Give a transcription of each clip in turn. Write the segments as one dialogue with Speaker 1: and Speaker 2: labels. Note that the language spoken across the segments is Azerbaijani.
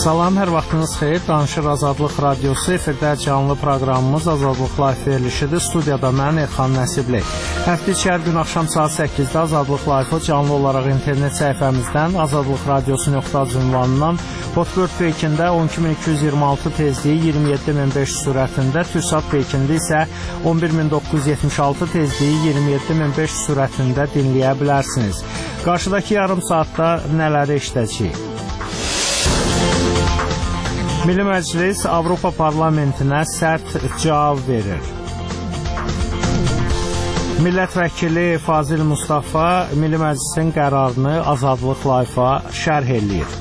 Speaker 1: Salam, hər vaxtınız xeyir. Danışır Azadlıq Radiosu, efirdə canlı proqramımız Azadlıq Live verilişidir. Studiyada mən Elxan Nəsibli. Həftə içi hər gün axşam saat 8-də Azadlıq Live-ı canlı olaraq internet səhifəmizdən azadlıqradiosu.az ünvanından Hotbird Pekində 12226 tezliyi 27500 sürətində, TürkSat Pekində isə 11976 tezliyi 27500 sürətində dinləyə bilərsiniz. Qarşıdakı yarım saatda nələri eşidəcəyik? Milli Məclis Avropa Parlamentinə sərt cavab verir. Millət vəkili Fazil Mustafa Milli Məclisin qərarını Azadlıq Live-a şərh eləyir.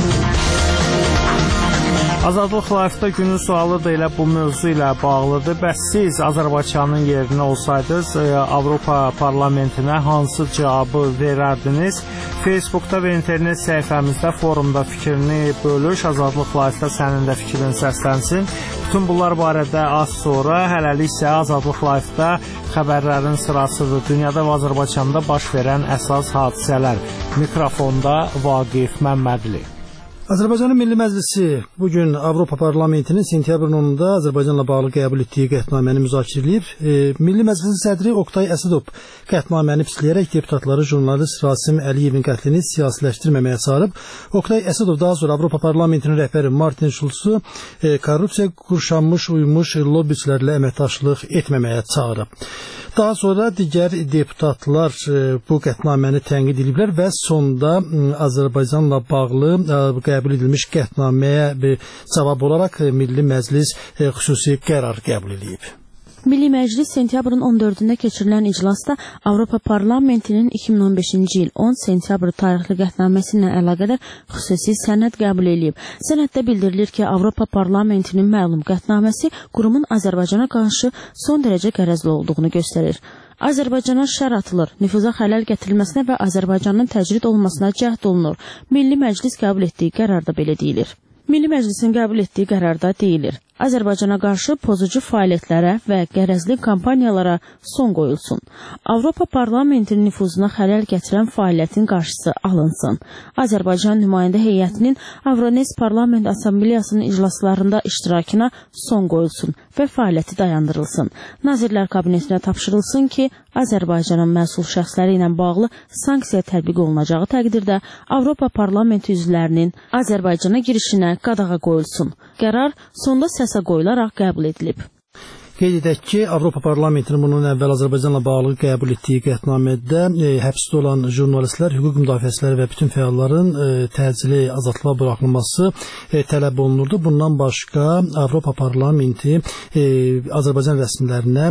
Speaker 1: Azadlıq Live-da günün sualı da elə bu mövzu ilə bağlıdır. Bəs siz Azərbaycanın yerinə olsaydınız, Avropa Parlamentinə hansı cavabı verərdiniz? Facebookda və internet səhifəmizdə, forumda fikrini bölüş. Azadlıq Live-da sənin də fikrin səslənsin. Bütün bunlar barədə az sonra, hələlik isə Azadlıq Live-da xəbərlərin sırasıdır. Dünyada və Azərbaycanda baş verən əsas hadisələr. Mikrofonda Vaqif Məmmədli.
Speaker 2: Azərbaycanın Milli Məclisi bugün Avropa Parlamentinin sentyabrın 10-da Azərbaycanla bağlı qəbul etdiyi qətnaməni müzakirə edib. Milli Məclisin sədri Oqtay Əsidov qətnaməni pisləyərək deputatları jurnalist Rasim Əliyevin qətlini siyasiləşdirməməyə çağırıb. Oqtay Əsidov daha sonra Avropa Parlamentinin rəhbəri Martin Schulzu korrupsiya qurşanmış, uymuş lobbiçilərlə əməkdaşlıq etməməyə çağırıb. Daha sonra digər deputatlar bu qətnaməni tənqid ediblər və sonda Azərbaycanla bağlı qəbul edilmiş qətnaməyə cavab olaraq Milli Məclis xüsusi qərar qəbul edib.
Speaker 3: Milli Məclis sentyabrın 14-də keçirilən iclasda Avropa Parlamentinin 2015-ci il 10 sentyabr tarixli qətnaməsi ilə əlaqədar xüsusi sənəd qəbul edib. Sənəddə bildirilir ki, Avropa Parlamentinin məlum qətnaməsi qurumun Azərbaycana qarşı son dərəcə qərəzli olduğunu göstərir. Azərbaycana şər atılır, nüfuza xələl gətirilməsinə və Azərbaycanın təcrid olmasına cəhd olunur. Milli Məclis qəbul etdiyi qərarda belə deyilir. Milli Məclisin qəbul etdiyi qərarda deyilir. Azərbaycana qarşı pozucu fəaliyyətlərə və qərəzli kampaniyalara son qoyulsun. Avropa Parlamentinin nüfuzuna xələl gətirən fəaliyyətin qarşısı alınsın. Azərbaycan nümayəndə heyətinin Avrones Parlament Assambleyasının iclaslarında iştirakına son qoyulsun və fəaliyyəti dayandırılsın. Nazirlər Kabinetinə tapşırılsın ki, Azərbaycanın məsul şəxsləri ilə bağlı sanksiya tətbiq olunacağı təqdirdə Avropa Parlamenti üzvlərinin Azərbaycana girişinə qadağa qoyulsun. Qərar sonda səsə qoyularaq qəbul edilib.
Speaker 2: Qeyd edək ki, Avropa Parlamentinin bunun əvvəl Azərbaycanla bağlı qəbul etdiyi qətnamədə həbsdə olan jurnalistlər, hüquq müdafiəçiləri və bütün fəalların təcili azadlığa buraxılması tələb olunurdu. Bundan başqa Avropa Parlamenti Azərbaycan rəsmilərinə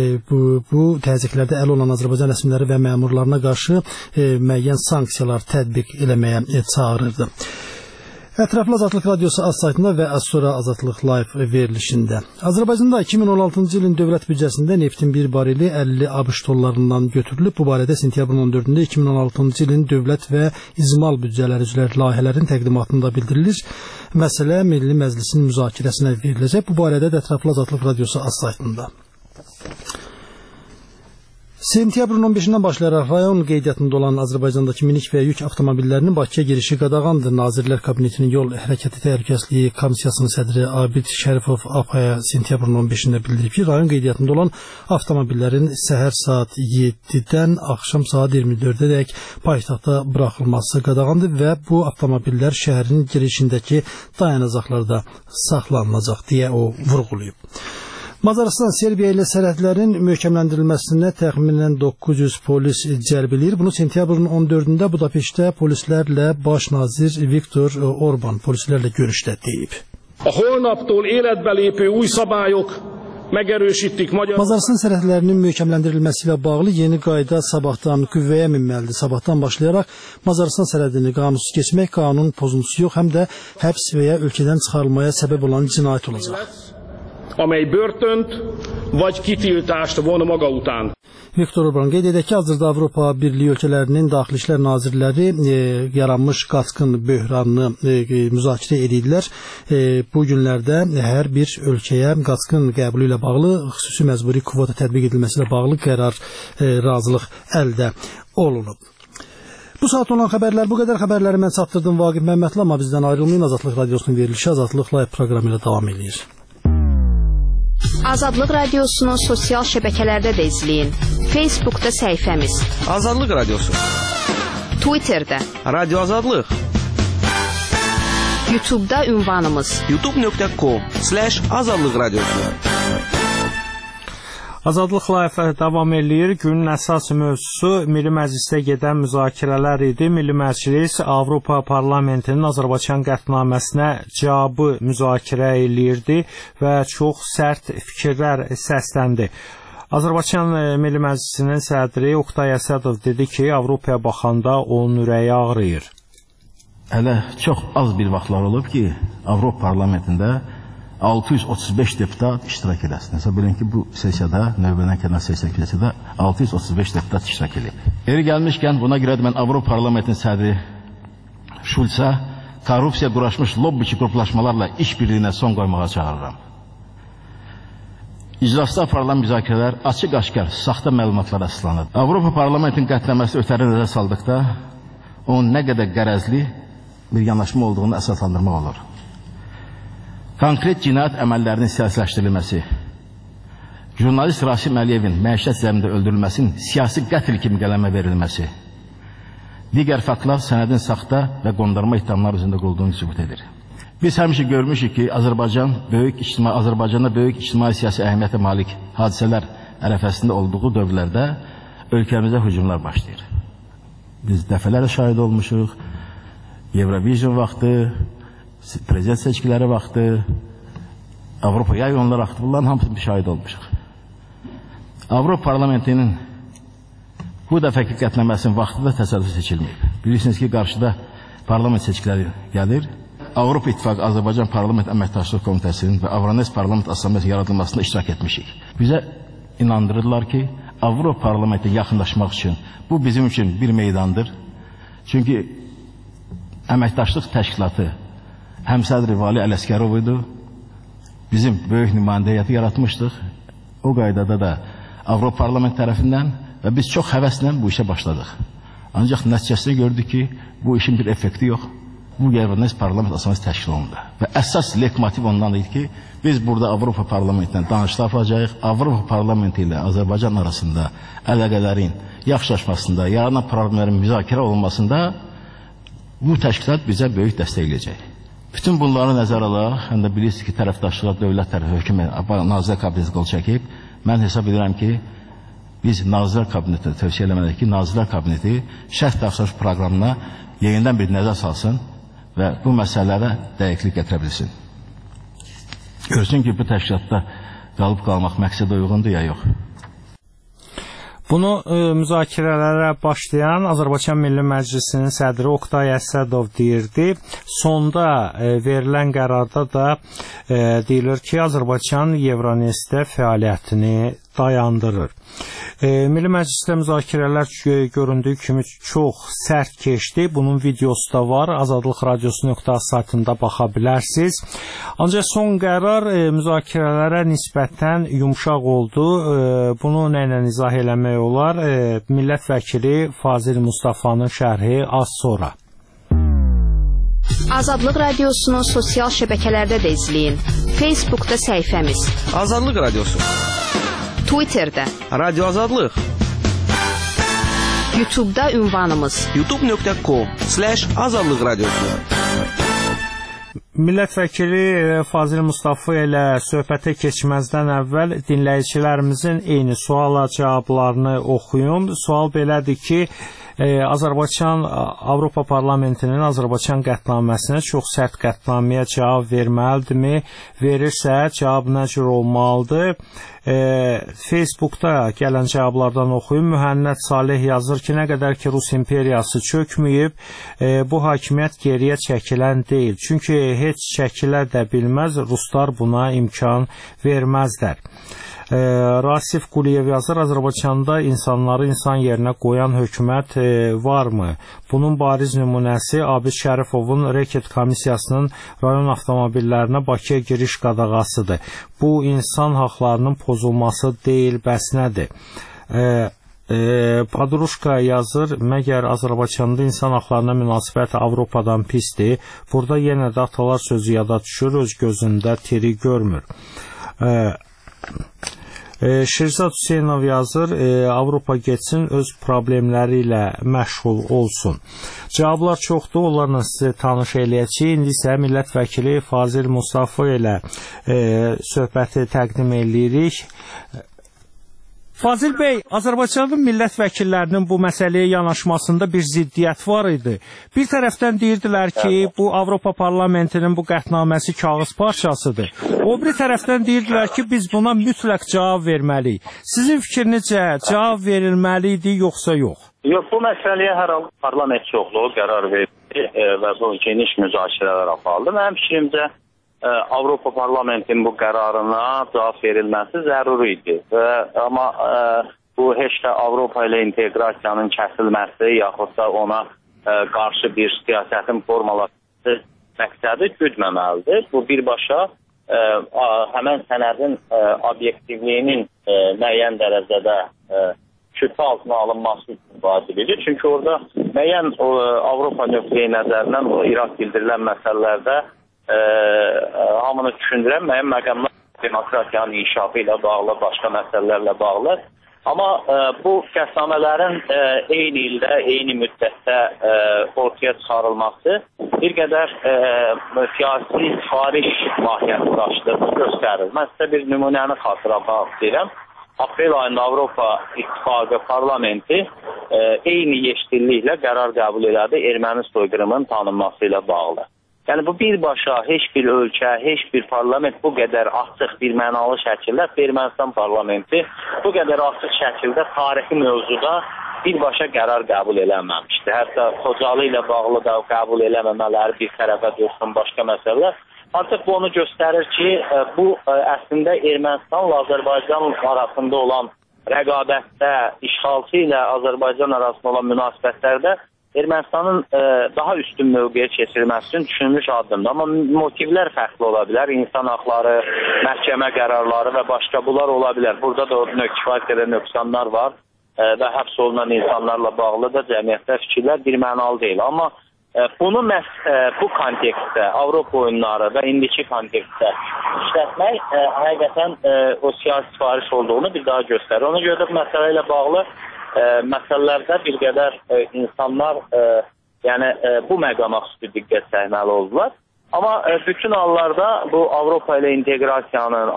Speaker 2: bu təzyiqlərdə əl olan Azərbaycan rəsmiləri və məmurlarına qarşı müəyyən sanksiyalar tətbiq eləməyə çağırırdı. Ətraflı Azadlıq Radiosu az saytında və az sonra Azadlıq Live verilişində. Azərbaycanda 2016-cı ilin dövlət büdcəsində neftin bir bareli 50 ABŞ dollarından götürülüb. Bu barədə sentyabrın 14-də 2016-cı ilin dövlət və icmal büdcələri üzrə layihələrin təqdimatında bildirilir. Məsələ Milli Məclisin müzakirəsinə veriləcək. Bu barədə də Ətraflı Azadlıq Radiosu az saytında. Sentyabrın 15-dən başlayaraq rayon qeydiyyatında olan Azərbaycandakı minik və yük avtomobillərinin Bakıya girişi qadağandır. Nazirlər Kabinetinin yol hərəkəti təhlükəsizliyi komissiyasının sədri Abid Şərifov APAya sentyabrın 15-də bildirib ki, rayon qeydiyyatında olan avtomobillərin səhər saat 7-dən axşam saat 24-dək paytaxta buraxılması qadağandır və bu avtomobillər şəhərin girişindəki dayanacaqlarda saxlanılacaq deyə o vurğulayıb. Macarıstan Serbiya ilə sərhədlərin möhkəmləndirilməsinə təxminən 900 polis cəlb edir. Bunu sentyabrın 14-də Budapeştdə polislərlə baş nazir Viktor Orban polislərlə görüşdə deyib.
Speaker 4: A holnaptól életbe lépő új szabályok megerősítik magyar.
Speaker 2: Macarıstan sərhədlərinin möhkəmləndirilməsi ilə bağlı yeni qayda sabahdan qüvvəyə minməlidir. Sabahdan başlayaraq Macarıstan sərhədini qanunsuz keçmək qanun pozuntusu yox, həm də həbs və ya ölkədən çıxarılmaya səbəb olan cinayət olacaq.
Speaker 4: Amely börtönt vagy kitiltást von maga után.
Speaker 2: Viktor Orban qeyd edək ki, hazırda Avropa Birliyi ölkələrinin Daxili İşlər Nazirləri yaranmış qaçqın böhranını müzakirə edirlər. Bu günlərdə hər bir ölkəyə qaçqın qəbulu ilə bağlı xüsusi məcburi kvota tətbiq edilməsi ilə bağlı qərar razılıq əldə olunub. Bu saat olan xəbərlər bu qədər. Xəbərləri mən çatdırdım Vaqif Məmmədli, amma bizdən ayrılmayın. Azadlıq Radiosunun verilişi Azadlıq Live proqramı ilə davam edir.
Speaker 5: Azadlıq Radiosunu sosial şəbəkələrdə də izləyin. Facebookda səhifəmiz
Speaker 6: Azadlıq Radiosu,
Speaker 5: Twitterdə
Speaker 6: Radio Azadlıq,
Speaker 5: YouTube'da ünvanımız
Speaker 6: youtube.com/Azadlıq Radiosu.
Speaker 1: Azadlıq Live davam eləyir. Günün əsas mövzusu Milli Məclisdə gedən müzakirələr idi. Milli Məclis Avropa Parlamentinin Azərbaycan qətnaməsinə cavabı müzakirə eləyirdi və çox sərt fikirlər səsləndi. Azərbaycan Milli Məclisinin sədri Oqtay Əsədov dedi ki, Avropaya baxanda onun ürəyi ağrıyır.
Speaker 7: Hələ çox az bir vaxtlar olub ki, Avropa Parlamentində 635 deputat iştirak edəsin. Hesab edin ki, bu sessiyada, növbələn kənar sessiyada 635 deputat iştirak edib. Yeri gəlmişkən, buna görə də mən Avropa Parlamentinin sədri Şulça korrupsiya quraşmış lobbiçi qruplaşmalarla iş birliyinə son qoymağa çağırıram. İclasda aparılan müzakirələr açıq-aşkar saxta məlumatlara əsaslanır. Avropa Parlamentinin qətnəməsi ötəri nəzər saldıqda onun nə qədər qərəzli bir yanaşma olduğunu əsaslandırmaq olur. Konkret cinayət əməllərinin siyasiləşdirilməsi, jurnalist Rasim Əliyevin məişət zəmində öldürülməsinin siyasi qətl kimi qələmə verilməsi, digər faktlar sənədin saxta və qondarma ittihamlar üzərində qolduğunu sübut edir. Biz həmişə görmüşük ki, Azərbaycanda böyük ictimai siyasi əhəmiyyətə malik hadisələr ərəfəsində olduğu dövrlərdə ölkəmizə hücumlar başlayır. Biz dəfələrlə şahid olmuşuq, Eurovision vaxtı, prezident seçkiləri vaxtı, Avropa yay oyunları vaxtı, bunların hamısını bir şahid olmuşuq. Avropa Parlamentinin bu dəfəki qətnəməsinin vaxtı da təsadüf seçilməyib. Bilirsiniz ki, qarşıda parlament seçkiləri gəlir. Avropa İttifaqı Azərbaycan Parlament Əməkdaşlıq Komitəsinin və Avrones Parlament Assambleyasının yaradılmasında iştirak etmişik. Bizə inandırırlar ki, Avropa Parlamentə yaxınlaşmaq üçün bu bizim üçün bir meydandır. Çünki Əməkdaşlıq Təşkilatı həmsədri Vali Ələskərov idi. Bizim böyük nümayəndəliyyəti yaratmışdıq. O qaydada da Avropa Parlament tərəfindən və biz çox həvəslə bu işə başladıq. Ancaq nəticəsində gördük ki, bu işin bir effekti yox. Bu Avrones Parlament Assambleyası təşkil olundu. Və əsas leitmotiv ondan idi ki, biz burada Avropa Parlamentindən danışıqlar aparacağıq. Avropa Parlamenti ilə Azərbaycan arasında əlaqələrin yaxşılaşmasında, yaranan problemlərin müzakirə olunmasında bu təşkilat bizə böyük dəstək edəcək. Bütün bunları nəzərə alaraq, həm də bilirsiniz ki, tərəfdaşlığa dövlət tərəfi hökumət Nazirlər Kabineti qol çəkib. Mən hesab edirəm ki, biz Nazirlər Kabineti tövsiyə eləməliyik ki, Nazirlər Kabineti şərt daxilş proqramına yenidən bir nəzər salsın və bu məsələlərə dəqiqlik gətirə bilsin. Görsün ki, bu təşkilatda qalıb qalmaq məqsədə uyğundur ya yox.
Speaker 1: Bunu müzakirələrə başlayan Azərbaycan Milli Məclisinin sədri Oqtay Əsədov deyirdi. Sonda verilən qərarda da deyilir ki, Azərbaycan Euronestdə fəaliyyətini dayandırır. Milli Məclisdə müzakirələr göründüyü kimi çox sərt keçdi. Bunun videosu da var. Azadlıq Radiosu.az saytında baxa bilərsiniz. Ancaq son qərar müzakirələrə nisbətən yumşaq oldu. Bunu nə ilə izah eləmək olar? Millət vəkili Fazil Mustafanın şərhi az sonra.
Speaker 5: Azadlıq Radiosunu sosial şəbəkələrdə də izləyin. Facebookda səhifəmiz
Speaker 6: Azadlıq Radiosu,
Speaker 5: Twitterdə
Speaker 6: Radio Azadlıq,
Speaker 5: YouTube'da ünvanımız
Speaker 6: youtube.com/Azadlıq Radiosu.
Speaker 1: Millət vəkili Fazil Mustafa ilə söhbətə keçməzdən əvvəl dinləyicilərimizin eyni suala cavablarını oxuyum. Sual belədir ki, Azərbaycan Avropa Parlamentinin Azərbaycan qətnaməsinə çox sərt qətnaməyə cavab verməlidirmi? Verirsə, cavab nə cür olmalıdır? Facebookda gələn cavablardan oxuyun. Mühənnət Salih yazır ki, nə qədər ki Rus imperiyası çökməyib, bu hakimiyyət geriyə çəkilən deyil. Çünki heç çəkilə də bilməz, Ruslar buna imkan verməzlər. Rasif Quliyev yazır, Azərbaycanda insanları insan yerinə qoyan hökumət varmı? Bunun bariz nümunəsi Abid Şərifovun reket komissiyasının rayon avtomobillərinə Bakıya giriş qadağasıdır. Bu insan haqlarının pozulması deyil, bəs nədir? Padruşka yazır, məgər Azərbaycanda insan haqlarına münasibət Avropadan pisdir. Burada yenə də atalar sözü yada düşür, öz gözündə tiri görmür. Şirzad Hüseynov yazır, Avropa getsin, öz problemləri ilə məşğul olsun. Cavablar çoxdur, onlarla sizi tanış eləyəcək. İndi isə millət vəkili Fazil Mustafa ilə söhbəti təqdim eləyirik. Fazil bəy, Azərbaycanın millət vəkillərinin bu məsələyə yanaşmasında bir ziddiyyət var idi. Bir tərəfdən deyirdilər ki, bu Avropa Parlamentinin bu qətnaməsi kağız parçasıdır. O bir tərəfdən deyirdilər ki, biz buna mütləq cavab verməliyik. Sizin fikrinizcə cavab verilməli idi, yoxsa yox?
Speaker 8: Yox, bu məsələyə hər halda parlament çoxluğu qərar verdi və bu geniş müzakirələr aparıldı. Mənim fikrimcə Avropa Parlamentinin bu qərarına cavab verilməsi zəruri idi. Amma bu heç də Avropa ilə inteqrasiyanın kəsilməsi yaxud da ona qarşı bir siyasətin formalaşması məqsədi güdməməlidir. Bu birbaşa həmən sənədin obyektivliyinin müəyyən dərəcədə şübhə altına alınması üçün vacibidir. Çünki orada müəyyən Avropa nöqteyi nəzərindən o İraq bildirilən məsələlərdə hamını düşündürən müəyyən məqamlar demokratiyanın inkişafı ilə bağlı, başqa məsələlərlə bağlı. Amma bu qətnamələrin eyni ildə, eyni müddətdə ortaya çıxarılması bir qədər siyasi xaric mahiyyəti daşıdığını göstərir. Mən sizə bir nümunəni xatırlamaq istəyirəm. Aprel ayında Avropa İttifaqı Parlamenti eyni yeşilliklə qərar qəbul elədi erməni soyqırımının tanınması ilə bağlı. Yəni bu birbaşa heç bir ölkə, heç bir parlament bu qədər açıq bir mənalı şəkildə Ermənistan parlamenti bu qədər açıq şəkildə tarixi mövzuda birbaşa qərar qəbul eləməmişdi. Hətta Xocalı ilə bağlı da qəbul eləməmələri bir tərəfə dursun, başqa məsələlər. Artıq bu onu göstərir ki, bu əslində Ermənistanla Azərbaycan arasında olan rəqabətdə, işğalçı ilə Azərbaycan arasında olan münasibətlərdə Ermənistanın daha üstün mövqeyə keçirilməsi üçün düşünülmüş addımdır. Amma motivlər fərqli ola bilər. İnsan haqları, məhkəmə qərarları və başqa bunlar ola bilər. Burada da kifayət qədər nöqsanlar var və həbs olunan insanlarla bağlı da cəmiyyətdə fikirlər bir mənalı deyil. Amma bunu məhz bu kontekstdə, Avropa oyunları və indiki kontekstdə işlətmək həqiqətən o siyasi sifariş olduğunu bir daha göstərir. Ona görə də bu məsələ ilə bağlı məsələlərdə bir qədər insanlar bu məqama xüsusi diqqət çəkməli oldular. Amma bütün hallarda bu Avropa ilə inteqrasiyanın,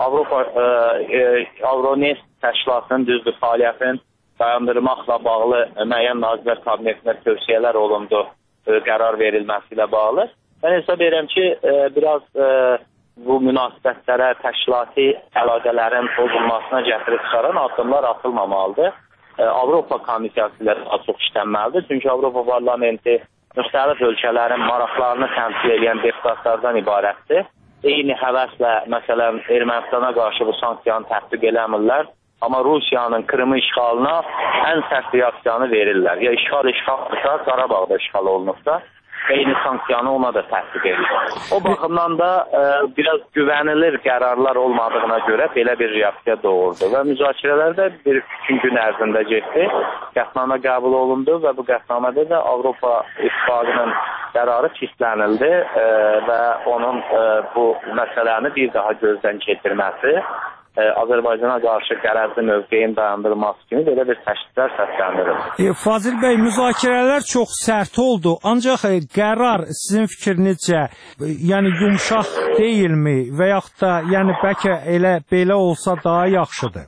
Speaker 8: Euronest təşkilatının düzdür fəaliyyətini dayandırmaqla bağlı müəyyən Nazirlər Kabinetində tövsiyələr olundu qərar verilməsi ilə bağlı. Mən hesab edirəm ki, biraz bu münasibətlərə, təşkilati əlaqələrin pozulmasına gətirib çıxaran addımlar atılmamalıdır. Avropa Komissiyası ilə çox işlənməlidir. Çünki Avropa Parlamenti müxtəlif ölkələrin maraqlarını təmsil edən deputatlardan ibarətdir. Eyni həvəslə, məsələn, Ermənistana qarşı bu sanksiyanı tətbiq eləmirlər. Amma Rusiyanın Krımı işğalına ən sərt reaksiyanı verirlər. Ya işğalsa, Qarabağda işğal olunubsa, eyni sanksiyanı ona da tətbiq edir. O baxımdan da biraz güvənilir qərarlar olmadığına görə belə bir reaksiya doğurdu və müzakirələrdə bir 2 gün ərzində getdi. Qətnamə qəbul olundu və bu qətnamədə də Avropa İttifaqının qərarı pislənildi və onun bu məsələni bir daha gözdən keçirməsi Azərbaycana qarşı qərəzli mövqeyin dayandırılması kimi belə bir təşkillər səsləndirir.
Speaker 1: Fazil bəy, müzakirələr çox sərt oldu, ancaq qərar sizin fikrinizcə yumşaq deyilmi və yaxud da bəlkə elə belə olsa daha yaxşıdır?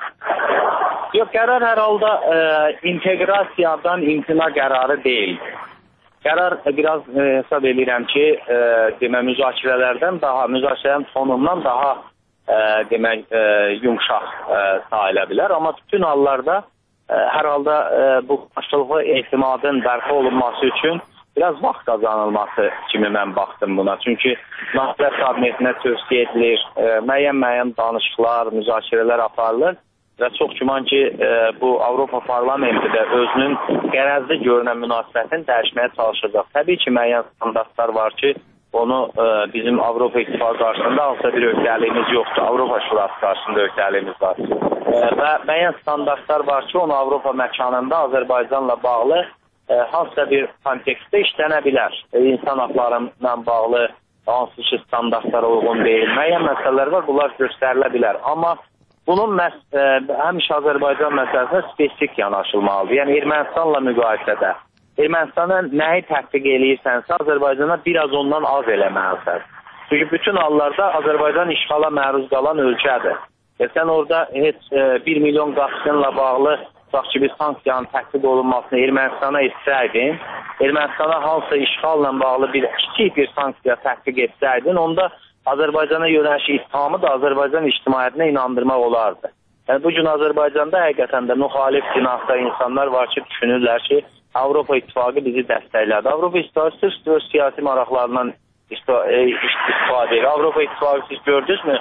Speaker 8: Yox, qərar hər halda inteqrasiyadan imtina qərarı deyil. Qərar biraz hesab edirəm ki, müzakirələrin sonundan daha yumşaq sayıla bilər. Amma bütün hallarda hər halda bu qarşılıqlı etimadın bərpa olunması üçün biraz vaxt qazanılması kimi mən baxdım buna. Çünki Nazirlər Kabinetinə tövsiyə edilir, müəyyən danışıqlar, müzakirələr aparılır və çox güman ki, bu Avropa Parlamenti də özünün qərəzli görünən münasibətini dəyişməyə çalışacaq. Təbii ki, müəyyən standartlar var ki, onu bizim Avropa İttifaqı qarşısında hansısa bir öhdəliyimiz yoxdur. Avropa Şurası qarşısında öhdəliyimiz var. Və müəyyən standartlar var ki, onu Avropa məkanında Azərbaycanla bağlı hansısa bir kontekstdə işlənə bilər. İnsan haqlarına bağlı hansı ki standartlara uyğun deyil. Müəyyən məsələlər var, bunlar göstərilə bilər. Amma bunun həmişə Azərbaycan məsələsində spesifik yanaşılmalıdır. Yəni Ermənistanla müqayisədə Ermənistana nəyi tətbiq eləyirsənsə, Azərbaycana biraz ondan az eləməlisən. Çünki bütün hallarda Azərbaycan işğala məruz qalan ölkədir. Sən orada heç 1 milyon qaçqınla bağlı ki, bir sanksiyanın tətbiq olunmasını Ermənistana etsəydin, Ermənistana hansısa işğalla bağlı kiçik bir sanksiya tətbiq etsəydin, onda Azərbaycana yönəlişi ittihamı da Azərbaycan ictimaiyyətinə inandırmaq olardı. Yəni, bugün Azərbaycanda həqiqətən də müxalif cinahda insanlar var ki, düşünürlər ki, Avropa İttifaqı bizi dəstəklədi. Avropa İttifaqı sırf öz siyasi maraqlarından istifadə edir. Avropa İttifaqı siz gördünüzmü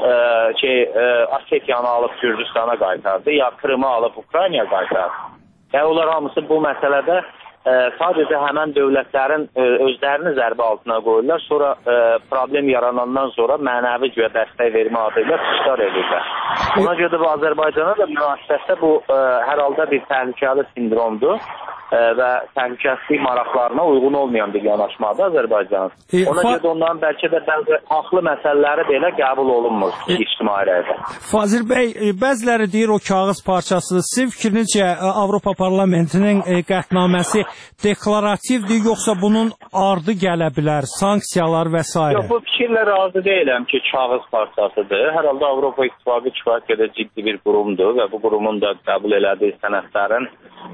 Speaker 8: Osetiyanı alıb Gürcüstana qaytardı, ya Krımı alıb Ukraynaya qaytardı. Yəni, onlar hamısı bu məsələdə sadəcə həmən dövlətlərin özlərini zərbə altına qoyurlar, sonra problem yaranandan sonra mənəvi güya dəstək vermə adıyla çıxar edirlər. Ona görə də bu Azərbaycana da münasibətdə bu hər halda bir təhlükəli sindromdur və təhlükəsizlik maraqlarına uyğun olmayan bir yanaşmadır Azərbaycan. Ona görə də onların bəlkə də bəzi haqlı məsələləri belə qəbul olunmur ictimai rəydə.
Speaker 1: Fazil bəy, bəziləri deyir o kağız parçası. Sizin fikrinizcə Avropa Parlamentinin qətnaməsi deklarativdir, yoxsa bunun ardı gələ bilər, sanksiyalar və s.
Speaker 8: Yox, bu fikirlə razı deyiləm ki, kağız parçasıdır. Hər halda Avropa İttifaqı kifayət qədər ciddi bir qurumdur və bu qurumun da qəbul elədiyi sənədlərin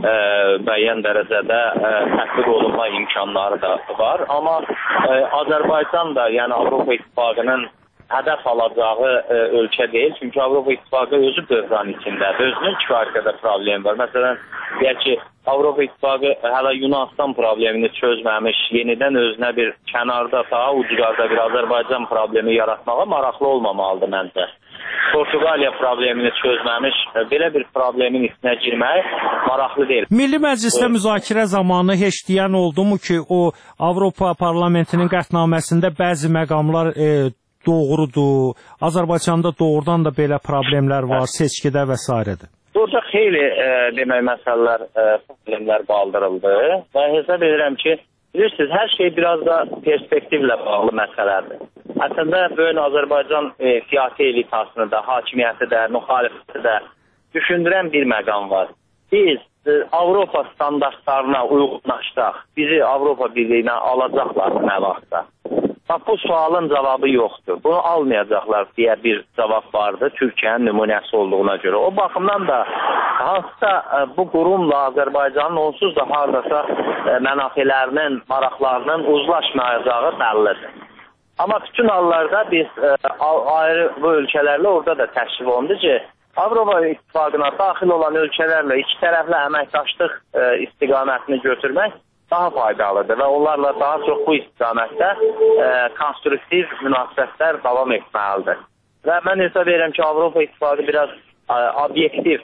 Speaker 8: müəyyən dərəcədə tətbiq olunma imkanları da var. Amma Azərbaycan da, yəni Avropa İttifaqının hədəf alacağı ölkə deyil. Çünki Avropa İttifaqı özü böhran içindədir. Özünün kifayət qədər problemi var. Məsələn, deyək ki, Avropa İttifaqı hələ Yunanistan problemini çözməmiş, yenidən özünə bir kənarda, daha ucqarda bir Azərbaycan problemi yaratmağa maraqlı olmamalıdır məncə. Portuqaliya problemini çözməmiş, belə bir problemin içinə girmək maraqlı deyil.
Speaker 1: Milli Məclisdə müzakirə zamanı heç deyən oldu mu ki, o Avropa Parlamentinin qətnaməsində bəzi məqamlar doğrudur, Azərbaycanda doğrudan da belə problemlər var, seçkidə və s.
Speaker 8: Burada xeyli demək məsələlər, problemlər qaldırıldı və hesab edirəm ki, bilirsiniz, hər şey biraz da perspektivlə bağlı məsələdir. Əslində, böyük Azərbaycan siyasi elitasını da, hakimiyyəti də, müxalifəti də düşündürən bir məqam var. Biz Avropa standartlarına uyğunlaşdaq, bizi Avropa Birliyinə alacaqlar nə vaxtda? Bu sualın cavabı yoxdur. Bunu almayacaqlar deyə bir cavab vardı Türkiyənin nümunəsi olduğuna görə. O baxımdan da hansısa bu qurumla Azərbaycanın onsuz da haradasa mənafelərinin, maraqlarının uzlaşmayacağı bəllidir. Amma bütün hallarda biz ayrı bu ölkələrlə orada da təşrif olundu ki, Avropa İttifaqına daxil olan ölkələrlə iki tərəfli əməkdaşlıq istiqamətini götürmək daha faydalıdır və onlarla daha çox bu istiqamətdə konstruktiv münasibətlər davam etməlidir. Və mən hesab edirəm ki, Avropa İttifaqı biraz obyektiv,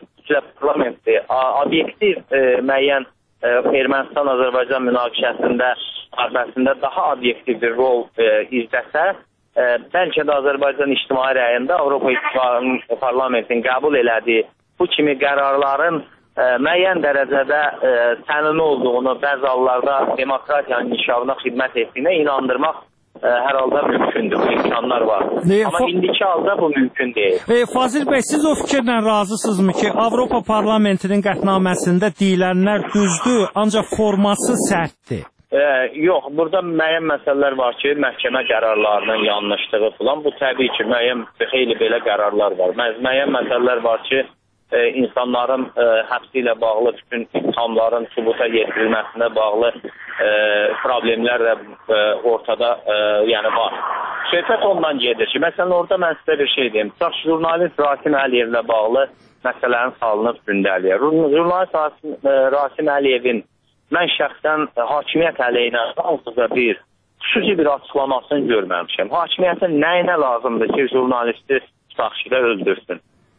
Speaker 8: obyektiv müəyyən Ermənistan-Azərbaycan münaqişəsində daha obyektiv bir rol izləsə, bəlkə də Azərbaycan ictimai rəyində Avropa İttifaqının parlamentin qəbul elədiyi bu kimi qərarların müəyyən dərəcədə səmimi olduğunu, bəzi hallarda demokratiyanın inkişafına xidmət etdiyinə inandırmaq hər halda mümkündür, bu imkanlar var. Amma indiki halda bu mümkün deyil.
Speaker 1: Fazil bəy, siz o fikirlə razısınızmı ki, Avropa Parlamentinin qətnaməsində deyilənlər düzdür, ancaq forması sərtdir?
Speaker 8: Yox, burada müəyyən məsələlər var ki, məhkəmə qərarlarının yanlışlığı falan, bu təbii ki, xeyli belə qərarlar var. Müəyyən məsələlər var ki, insanların həbsi ilə bağlı bütün ittihamların sübuta yetirilməsinə bağlı problemlər də ortada var. Söhbət ondan gedir ki, məsələn, orada mən sizə bir şey deyim. Jurnalist Rasim Əliyevlə bağlı məsələnin salınıb gündəliyə. Jurnalist Rasim Əliyevin mən şəxsən hakimiyyət əleyhinə hansısa bir xüsusi bir açıqlamasını görməmişəm. Hakimiyyətin nəyinə lazımdır ki, jurnalisti tutaq ki, öldürsün?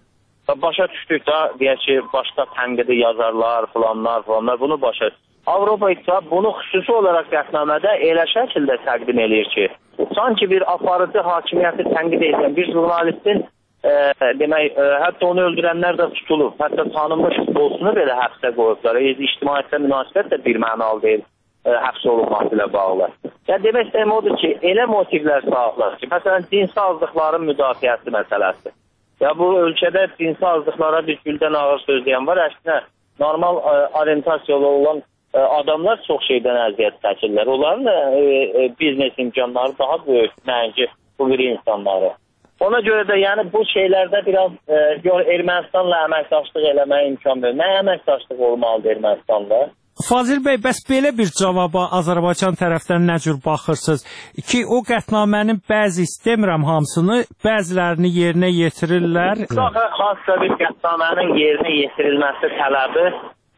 Speaker 8: Başa düşdük da, deyək ki, başqa tənqidi yazarlar, falanlar, bunu başa. Avropa İttifaqı bunu xüsusi olaraq qətnamədə elə şəkildə təqdim eləyir ki, sanki bir aparıcı hakimiyyəti tənqid edən bir jurnalistin demək, hətta onu öldürənlər də tutulub, hətta tanınmış futbolçunu belə həbsə qoyublar. İctimaiyyətlə münasibət də bir mənalı deyil həbs olunması ilə bağlı. Yəni, demək istəyim odur ki, elə motivlər sağlar ki, məsələn, cinsi azlıqların müdafiəsi məsələsi. Ya bu ölkədə cinsi azlıqlara bir güldən ağır söz deyən var, əksinə normal orientasiyalı olan adamlar çox şeydən əziyyət çəkirlər. Onların biznes imkanları daha böyük, nəinki bu bir insanları. Ona görə də yəni bu şeylərdə biraz Ermənistanla əməkdaşlıq eləməyə imkan verir. Nə əməkdaşlıq olmalıdır Ermənistanla?
Speaker 1: Fazil bəy, bəs belə bir cavaba Azərbaycan tərəfdən nə cür baxırsınız ki, o qətnamənin bəzi, istəmirəm hamısını, bəzilərini yerinə yetirirlər?
Speaker 8: Xansısa bir qətnamənin yerinə yetirilməsi tələbi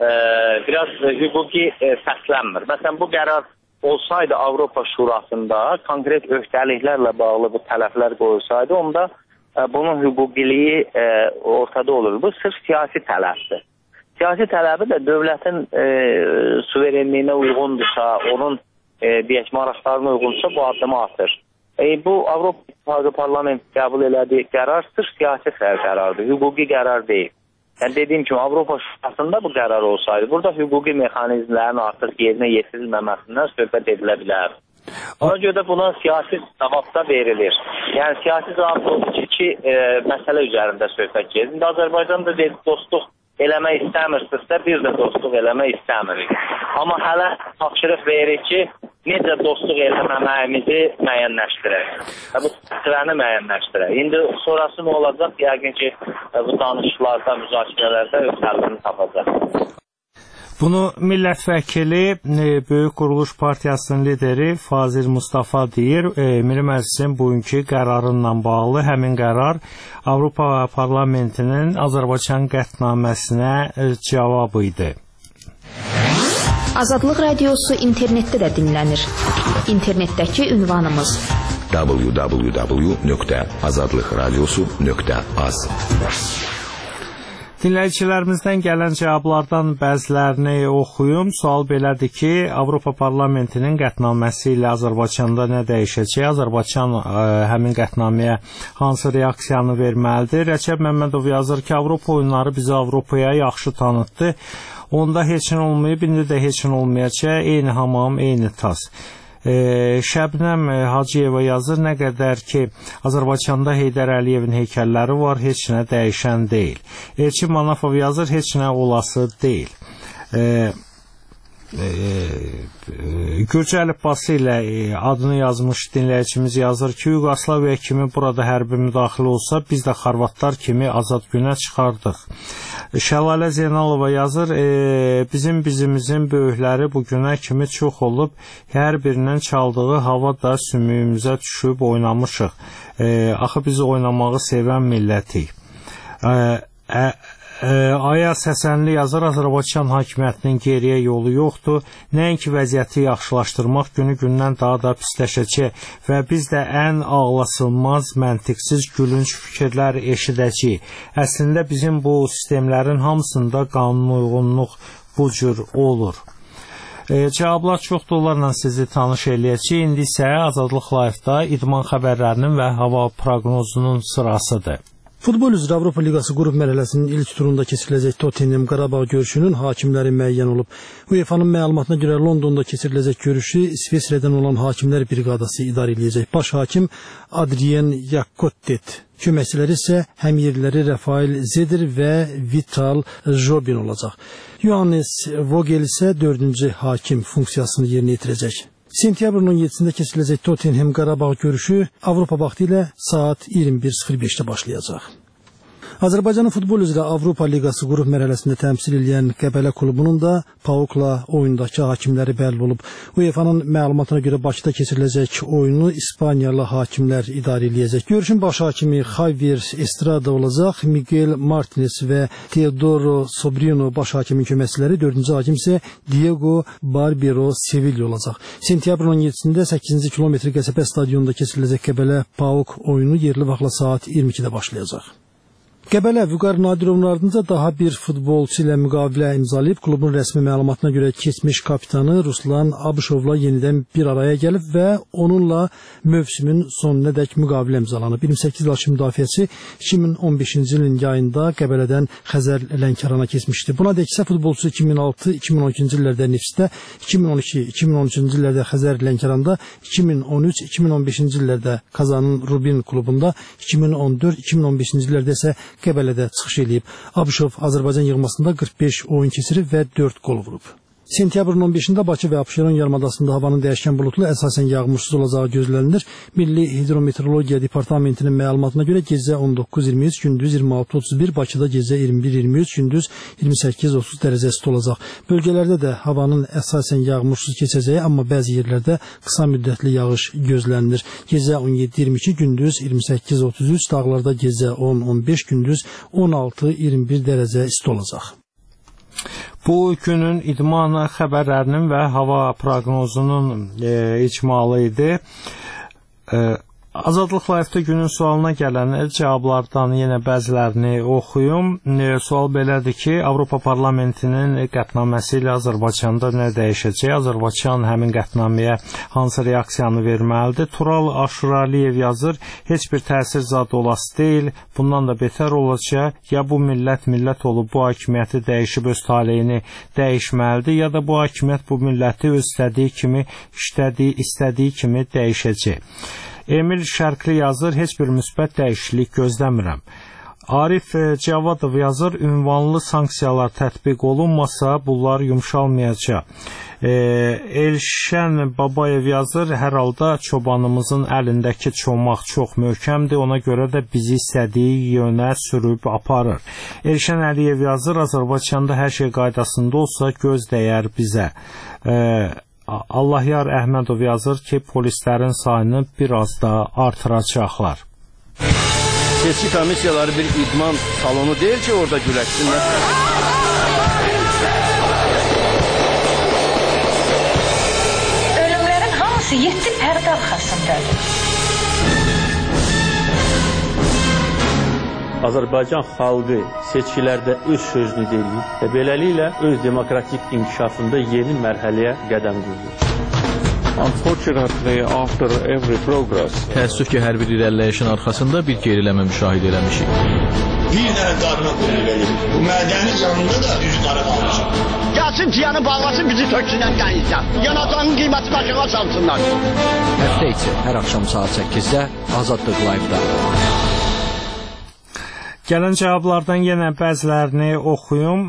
Speaker 8: biraz hüquqi səslənmir. Məsələn, bu qərar olsaydı Avropa Şurasında konkret öhdəliklərlə bağlı bu tələblər qoyulsaydı, onda bunun hüquqiliyi ortada olur. Bu sırf siyasi tələbdir. Siyasi tələbi də dövlətin suverenliyinə uyğundursa, onun deyək, maraqlarına uyğundursa bu addımı atır. Bu Avropa İttifaqı Parlamenti qəbul elədiyi qərar sırf siyasi qərardır, hüquqi qərar deyil. Yəni, dediyim kimi, Avropa Şurasında bu qərar olsaydı, burada hüquqi mexanizmlərin artıq yerinə yetirilməməsindən söhbət edilə bilər. Ona görə də buna siyasi cavab da verilir. Yəni, siyasi cavab oldu ki, iki məsələ üzərində söhbət gedir. İndi Azərbaycanda dostluq eləmək istəmirsinizsə, biz də dostluq eləmək istəmirik. Amma hələ tapşırıq veririk ki, necə dostluq eləməməyimizi müəyyənləşdirək. Bu sırəni müəyyənləşdirək. İndi sonrası nə olacaq? Yəqin ki, bu danışıqlarda, müzakirələrdə öz həllini tapacaq.
Speaker 1: Bunu millət vəkili, Böyük Quruluş Partiyasının lideri Fazil Mustafa deyir. Milli Məclisin bugünkü qərarınla bağlı həmin qərar Avropa Parlamentinin Azərbaycan qətnaməsinə cavabı idi.
Speaker 5: Azadlıq Radiosu internetdə də dinlənir. İnternetdəki ünvanımız www.azadlıqradiosu.az.
Speaker 1: Dinləyicilərimizdən gələn cavablardan bəzilərini oxuyum. Sual belədir ki, Avropa Parlamentinin qətnaməsi ilə Azərbaycanda nə dəyişəcək? Azərbaycan həmin qətnaməyə hansı reaksiyanı verməlidir? Rəcəb Məmmədov yazır ki, Avropa oyunları bizi Avropaya yaxşı tanıtdı. Onda heç nə olmayıb, indi də heç nə olmayacaq. Eyni hamam, eyni tas. Şəbnəm Hacıyeva yazır, nə qədər ki Azərbaycanda Heydər Əliyevin heykəlləri var, heç nə dəyişən deyil. Elçin Manafov yazır, heç nə olası deyil. Gürcü əlifbası ilə adını yazmış dinləyicimiz yazır ki, Yugoslaviya kimi burada hərbi müdaxilə olsa, biz də xorvatlar kimi azad günə çıxardıq. Şəlalə Zeynalova yazır, bizimizin böyükləri bu günə kimi çox olub, hər birinin çaldığı hava da sümüyümüzə düşüb oynamışıq. Axı bizi oynamağı sevən millətik. Ayaz Həsənli yazır, Azərbaycan hakimiyyətinin geriyə yolu yoxdur. Nəinki vəziyyəti yaxşılaşdırmaq günü-gündən daha da pisləşəcək və biz də ən ağlasılmaz, məntiqsiz, gülünc fikirlər eşidəcəyik. Əslində bizim bu sistemlərin hamısında qanun uyğunluq bu cür olur. Cavablar çoxdur, onlarla sizi tanış eləyəcək. İndi isə Azadlıq Live-da idman xəbərlərinin və hava proqnozunun sırasıdır.
Speaker 2: Futbol üzrə Avropa Liqası qrup mərhələsinin ilk turunda keçiriləcək Tottenham Qarabağ görüşünün hakimləri müəyyən olub. UEFA-nın məlumatına görə Londonda keçiriləcək görüşü İsveçrədən olan hakimlər briqadası idarə edəcək. Baş hakim Adrien Jakottet, köməkçiləri isə həmyerliləri Rafael Zeder və Vital Jobin olacaq. Johannes Vogel isə 4-cü hakim funksiyasını yerinə yetirəcək. Sentyabrın 17-sində keçiriləcək Tottenham Qarabağ görüşü Avropa vaxtı ilə saat 21:05-də başlayacaq. Azərbaycanın futbol üzrə Avropa Liqası qrup mərhələsində təmsil edən Qəbələ klubunun da PAOK-la oyundakı hakimləri bəlli olub. UEFA-nın məlumatına görə Bakıda keçiriləcək oyunu İspaniyalı hakimlər idarə edəcək. Görüşün baş hakimi Javier Estrada olacaq, Miguel Martinez və Teodoro Sobrino baş hakimin köməkçiləri, 4-cü hakim isə Diego Barbero Sevilla olacaq. Sentyabrın 17-sində 8-ci kilometr qəsəbə stadionunda keçiriləcək Qəbələ PAOK oyunu yerli vaxtla saat 22-də başlayacaq. Qəbələ Vüqar Nadirovun ardınca daha bir futbolçu ilə müqavilə imzalayıb. Klubun rəsmi məlumatına görə keçmiş kapitanı Ruslan Abışovla yenidən bir araya gəlib və onunla mövsümün sonunadək müqavilə imzalanıb. 28 yaşlı müdafiəçi 2015-ci ilin yayında Qəbələdən Xəzər Lənkərana keçmişdi. Buna dək isə futbolçu 2006-2012-ci illərdə Nefsdə, 2012-2013-cü illərdə Xəzər Lənkəranda, 2013-2015-ci illərdə Kazanın Rubin klubunda, 2014-2015-ci illərdə isə Qəbələdə çıxış edib. Abışov Azərbaycan yığmasında 45 oyun keçirib və 4 qol vurub. Sentyabrın 15-də Bakı və Abşeron yarımadasında havanın dəyişkən buludlu, əsasən yağmursuz olacağı gözlənilir. Milli Hidrometeorologiya Departamentinin məlumatına görə gecə 19-23, gündüz 26-31, Bakıda gecə 21-23, gündüz 28-30 dərəcə isti olacaq. Bölgələrdə də havanın əsasən yağmursuz keçəcəyi, amma bəzi yerlərdə qısa müddətli yağış gözlənilir. Gecə 17-22, gündüz 28-33, dağlarda gecə 10-15, gündüz 16-21 dərəcə isti olacaq.
Speaker 1: Bu günün idman xəbərlərinin və hava proqnozunun icmalı idi. Azadlıq Live-da günün sualına gələn cavablardan yenə bəzilərini oxuyum. Sual belədir ki, Avropa Parlamentinin qətnaməsi ilə Azərbaycanda nə dəyişəcək? Azərbaycan həmin qətnaməyə hansı reaksiyanı verməlidir? Tural Aşuraliyev yazır, heç bir təsir zad olası deyil, bundan da betər olacaq. Ya bu millət olub bu hakimiyyəti dəyişib öz taleyini dəyişməlidir, ya da bu hakimiyyət bu milləti öz istədiyi kimi dəyişəcək. Emil Şərqli yazır, heç bir müsbət dəyişiklik gözləmirəm. Arif Cavadov yazır, ünvanlı sanksiyalar tətbiq olunmasa, bunlar yumşalmayacaq. Elşən Babayev yazır, hər halda çobanımızın əlindəki çomaq çox möhkəmdir, ona görə də bizi istədiyi yönə sürüb aparır. Elşən Əliyev yazır, Azərbaycanda hər şey qaydasında olsa göz dəyər bizə. Allahyar Əhmədov yazır ki, polislərin sayını biraz da artıracaqlar.
Speaker 6: Seçki komissiyaları bir idman salonu deyil ki, orada güləşsinlər.
Speaker 9: Ölümlərin hamısı 7 pərdə arxasındadır.
Speaker 10: Azərbaycan xalqı seçkilərdə öz sözünü deyir və beləliklə öz demokratik inkişafında yeni mərhələyə qədəm qoyur.
Speaker 11: Təəssüf ki, hər bir irəliləyişin arxasında bir geriləmə müşahidə eləmişik.
Speaker 12: Bir dənə qarına qoyulur. Bu mədəni canında da düz qara qalmışıq. Gəlsin ciyanı bağlasın, bizi töksünlər qənizdən. Yanacağın qiyməti başına salsınlar.
Speaker 13: Həftə içi hər axşam saat 8-də Azadlıq Live-da.
Speaker 1: Gələn cavablardan yenə bəzilərini oxuyum.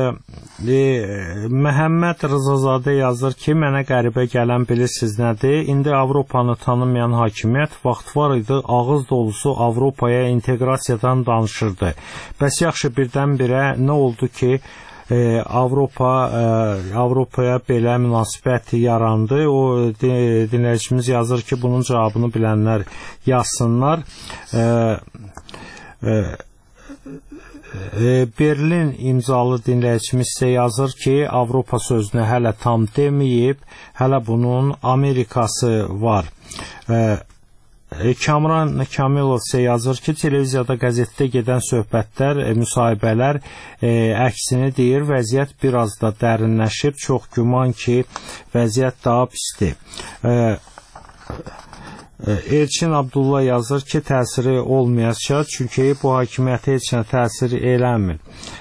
Speaker 1: Məhəmməd Rızazadə yazır ki, mənə qəribə gələn bilirsiniz nədir? İndi Avropanı tanımayan hakimiyyət vaxt var idi, ağız dolusu Avropaya inteqrasiyadan danışırdı. Bəs yaxşı birdən-birə nə oldu ki, Avropaya belə münasibət yarandı? O dinləyicimiz yazır ki, bunun cavabını bilənlər yazsınlar. Berlin imzalı dinləyicimiz isə yazır ki, Avropa sözünü hələ tam deməyib, hələ bunun Amerikası var. Kamran Kamilov isə yazır ki, televiziyada, qəzetdə gedən söhbətlər, müsahibələr əksini deyir, vəziyyət biraz da dərinləşib, çox güman ki, vəziyyət daha pisdir. Elçin Abdullah yazır ki, təsiri olmayacaq, çünki bu hakimiyyətə heç nə təsir eləmir.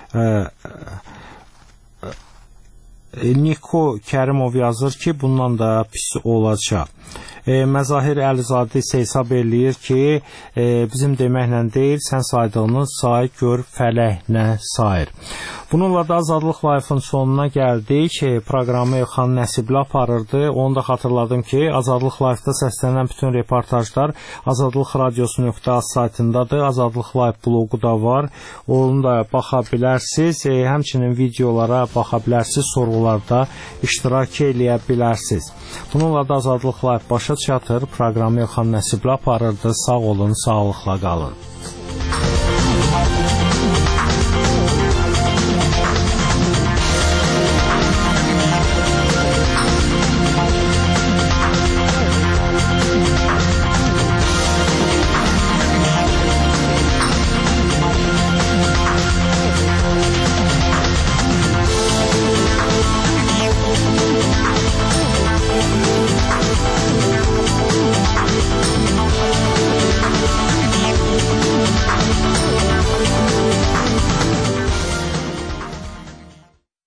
Speaker 1: Niko Kərimov yazır ki, bundan da pis olacaq. Məzahir Əlizadə isə hesab eləyir ki, bizim deməklə deyil, sən saydığını say, gör fələk nə sayır. Bununla da Azadlıq Live-ın sonuna gəldik. Proqramı Elxan Nəsibli aparırdı. Onu da xatırladım ki, Azadlıq Live-da səslənən bütün reportajlar Azadlıq Radiosu.az saytındadır. Azadlıq Live blogu da var. Onu da baxa bilərsiniz. Həmçinin videolara baxa bilərsiniz. Sorğularda iştirak eləyə bilərsiniz. Bununla da Azadlıq Live başa çatır. Proqramı Elxan Nəsibli aparırdı. Sağ olun, sağlıqla qalın.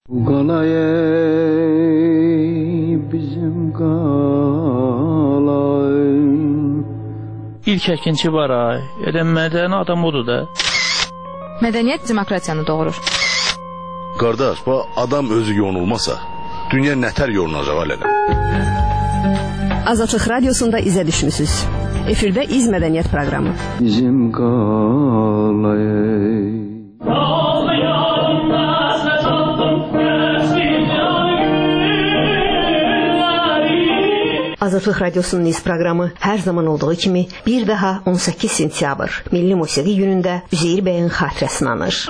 Speaker 14: İlk əkinçi var ay. Mədəni adam odur da.
Speaker 5: Mədəniyyət demokratiyanı doğurur.
Speaker 15: Qardaş, bu adam özü yonulmasa, dünya nətər yonulacaq alələ?
Speaker 16: Azadlıq Radiosunda izə düşmüsünüz. Efirdə İz Mədəniyyət proqramı.
Speaker 17: Bizim qalayı
Speaker 16: Azadlıq Radiosunun İz proqramı hər zaman olduğu kimi bir daha 18 sentyabr Milli Musiqi günündə Üzeyir bəyin xatirəsini anır.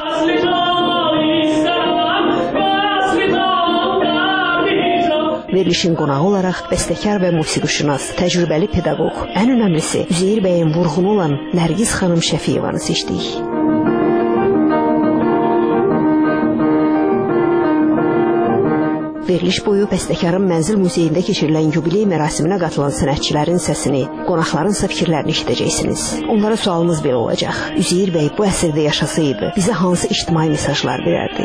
Speaker 16: Verilişin qonağı olaraq bəstəkar və musiqişünas, təcrübəli pedaqoq, ən önəmlisi Üzeyir bəyin vurğunu olan Nərgiz xanım Şəfiyevanı seçdik. Veriliş boyu bəstəkarın Mənzil Muzeyində keçirilən yubiley mərasiminə qatılan sənətçilərin səsini, qonaqlarınsa fikirlərini eşidəcəksiniz. Onlara sualımız belə olacaq. Üzeyir bəy bu əsrdə yaşasaydı, bizə hansı ictimai mesajlar verərdi?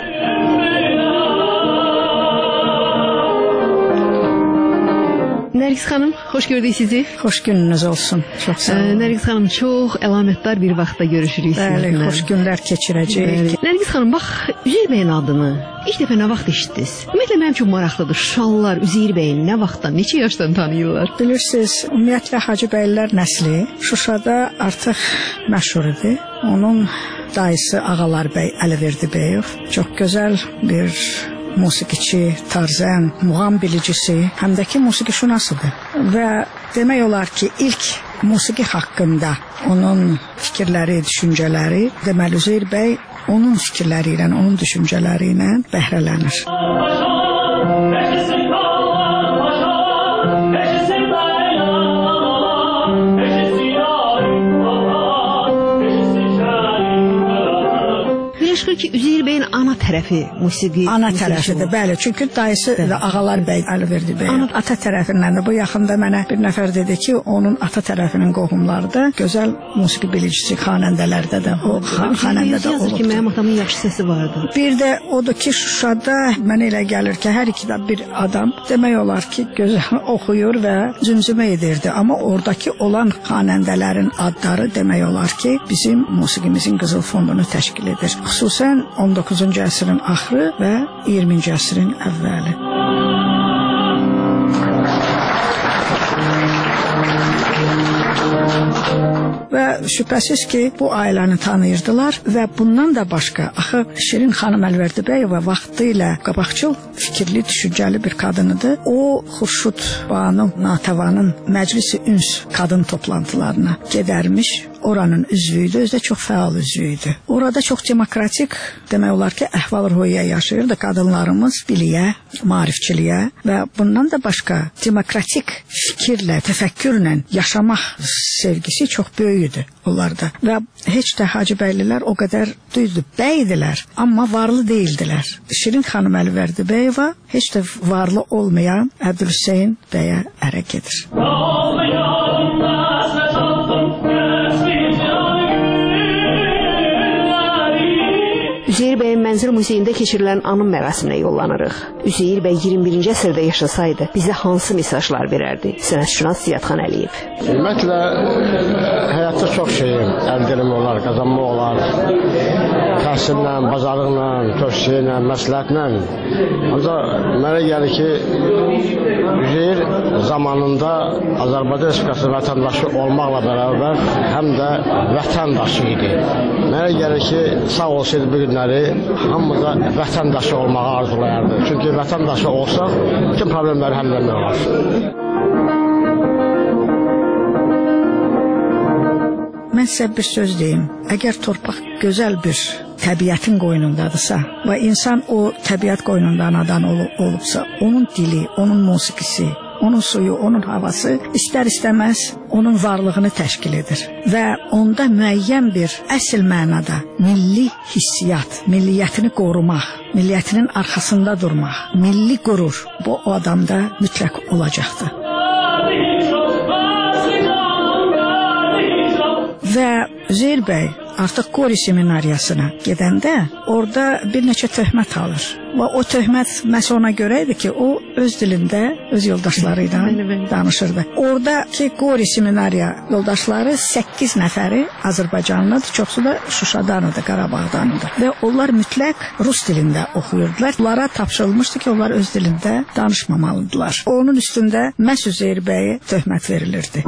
Speaker 16: Nərgiz xanım, xoş gördük sizi.
Speaker 18: Xoş gününüz olsun. Çox sağ olun.
Speaker 16: Nərgiz xanım, çox əlamətdar bir vaxtda görüşürük sizinlə.
Speaker 18: Bəli, xoş günlər keçirəcəyik.
Speaker 16: Nərgiz xanım, bax, Üzeyir bəyin adını ilk dəfə nə vaxt eşitdiniz? Ümumiyyətlə, mənim üçün maraqlıdır. Şuşalılar Üzeyir bəyin nə vaxtdan, neçə yaşdan tanıyırlar?
Speaker 18: Bilirsiniz, ümumiyyətlə Hacıbəylər nəsli Şuşada artıq məşhur idi. Onun dayısı Ağalar bəy Əliverdi Bəyov çox gözəl bir musiqiçi, tarzən, muğam bilicisi, həm də ki musiqişünasıdır. Və demək olar ki, ilk musiqi haqqında onun fikirləri, düşüncələri, deməli Üzeyir bəy onun fikirləri ilə, onun düşüncələri ilə bəhrələnir.
Speaker 16: Çıxır ki, Üzeyir bəyin ana tərəfi musiqi.
Speaker 18: Ana tərəfidir, bəli. Çünki dayısı da Ağalar bəy Əliverdi bəy. Ata tərəfindən də bu yaxında mənə bir nəfər dedi ki, onun ata tərəfinin qohumları da gözəl musiqi bilicisi, xanəndələrdə də o xanəndədə olub.
Speaker 16: Ki, mənim atamın yaxşı səsi vardı.
Speaker 18: Bir də odur ki, Şuşada mənə elə gəlir ki, hər iki də bir adam demək olar ki, gözəl oxuyur və cümcümə edirdi. Amma oradakı olan xanəndələrin adları demək olar ki, bizim musiqimizin qızıl fondunu təşkil edir. Xüsusən 19-cu əsrin axırı və 20-ci əsrin əvvəli. Və şübhəsiz ki, bu ailəni tanıyırdılar və bundan da başqa, axı Şirin xanım Əlvərdibəyova vaxtı ilə qabaqçıl, fikirli, düşüncəli bir qadınıdır. O, Xurşud Banu Natəvanın Məclisi Üns qadın toplantılarına gedərmiş. Oranın üzvüydü, özü də çox fəal üzvüydü. Orada çox demokratik, demək olar ki, əhval-ruhiyyə yaşayırdı qadınlarımız biliyə, maarifçiliyə və bundan da başqa demokratik fikirlə, təfəkkürlə yaşamaq sevgisi çox böyük idi onlarda. Və heç də Hacıbəylilər o qədər düzdür, bəydilər, amma varlı deyildilər. Şirin xanım Əlvərdibəyova heç də varlı olmayan Əbdülhüseyn bəyə ərə gedir.
Speaker 16: Üzeyir bəyin Mənzil Muzeyində keçirilən anım mərasiminə yollanırıq. Üzeyir bəy 21-ci əsrdə yaşasaydı, bizə hansı mesajlar verərdi? Sənətşünas Ziyadxan Əliyev.
Speaker 19: Ümumiyyətlə, həyatda çox şeyim, əldirim olar, qazanma olar. Təhsillə, bazarlıqla, tövsiyyə, məsləhətlə. Ancaq mənə gəlir ki, Üzeyir zamanında Azərbaycan Respublikası vətəndaşı olmaqla bərabər həm də vətəndaşı idi. Mənə gəlir ki, sağ olsaydı bu günləri hamımıza vətəndaşı olmağı arzulayardı. Çünki vətəndaşı olsaq, bütün problemləri həll etmək olar.
Speaker 18: Mən sizə bir söz deyim. Əgər torpaq gözəl bir təbiətin qoynundadırsa və insan o təbiət qoynundan anadan olubsa, onun dili, onun musiqisi, onun suyu, onun havası istər-istəməz onun varlığını təşkil edir. Və onda müəyyən bir əsl mənada milli hissiyat, milliyyətini qorumaq, milliyyətinin arxasında durmaq, milli qürur bu o adamda mütləq olacaqdır. Və Üzeyir bəy artıq Qori seminariyasına gedəndə orada bir neçə töhmət alır. Və o töhmət məhz ona görə idi ki, o öz dilində öz yoldaşları ilə danışırdı. Oradakı Qori seminariya yoldaşları 8 nəfəri Azərbaycanlıdır, çoxsu da Şuşadanıdır, Qarabağdanıdır. Və onlar mütləq rus dilində oxuyurdular. Onlara tapşırılmışdı ki, onlar öz dilində danışmamalıdırlar. Onun üstündə məhz Üzeyir bəyə töhmət verilirdi.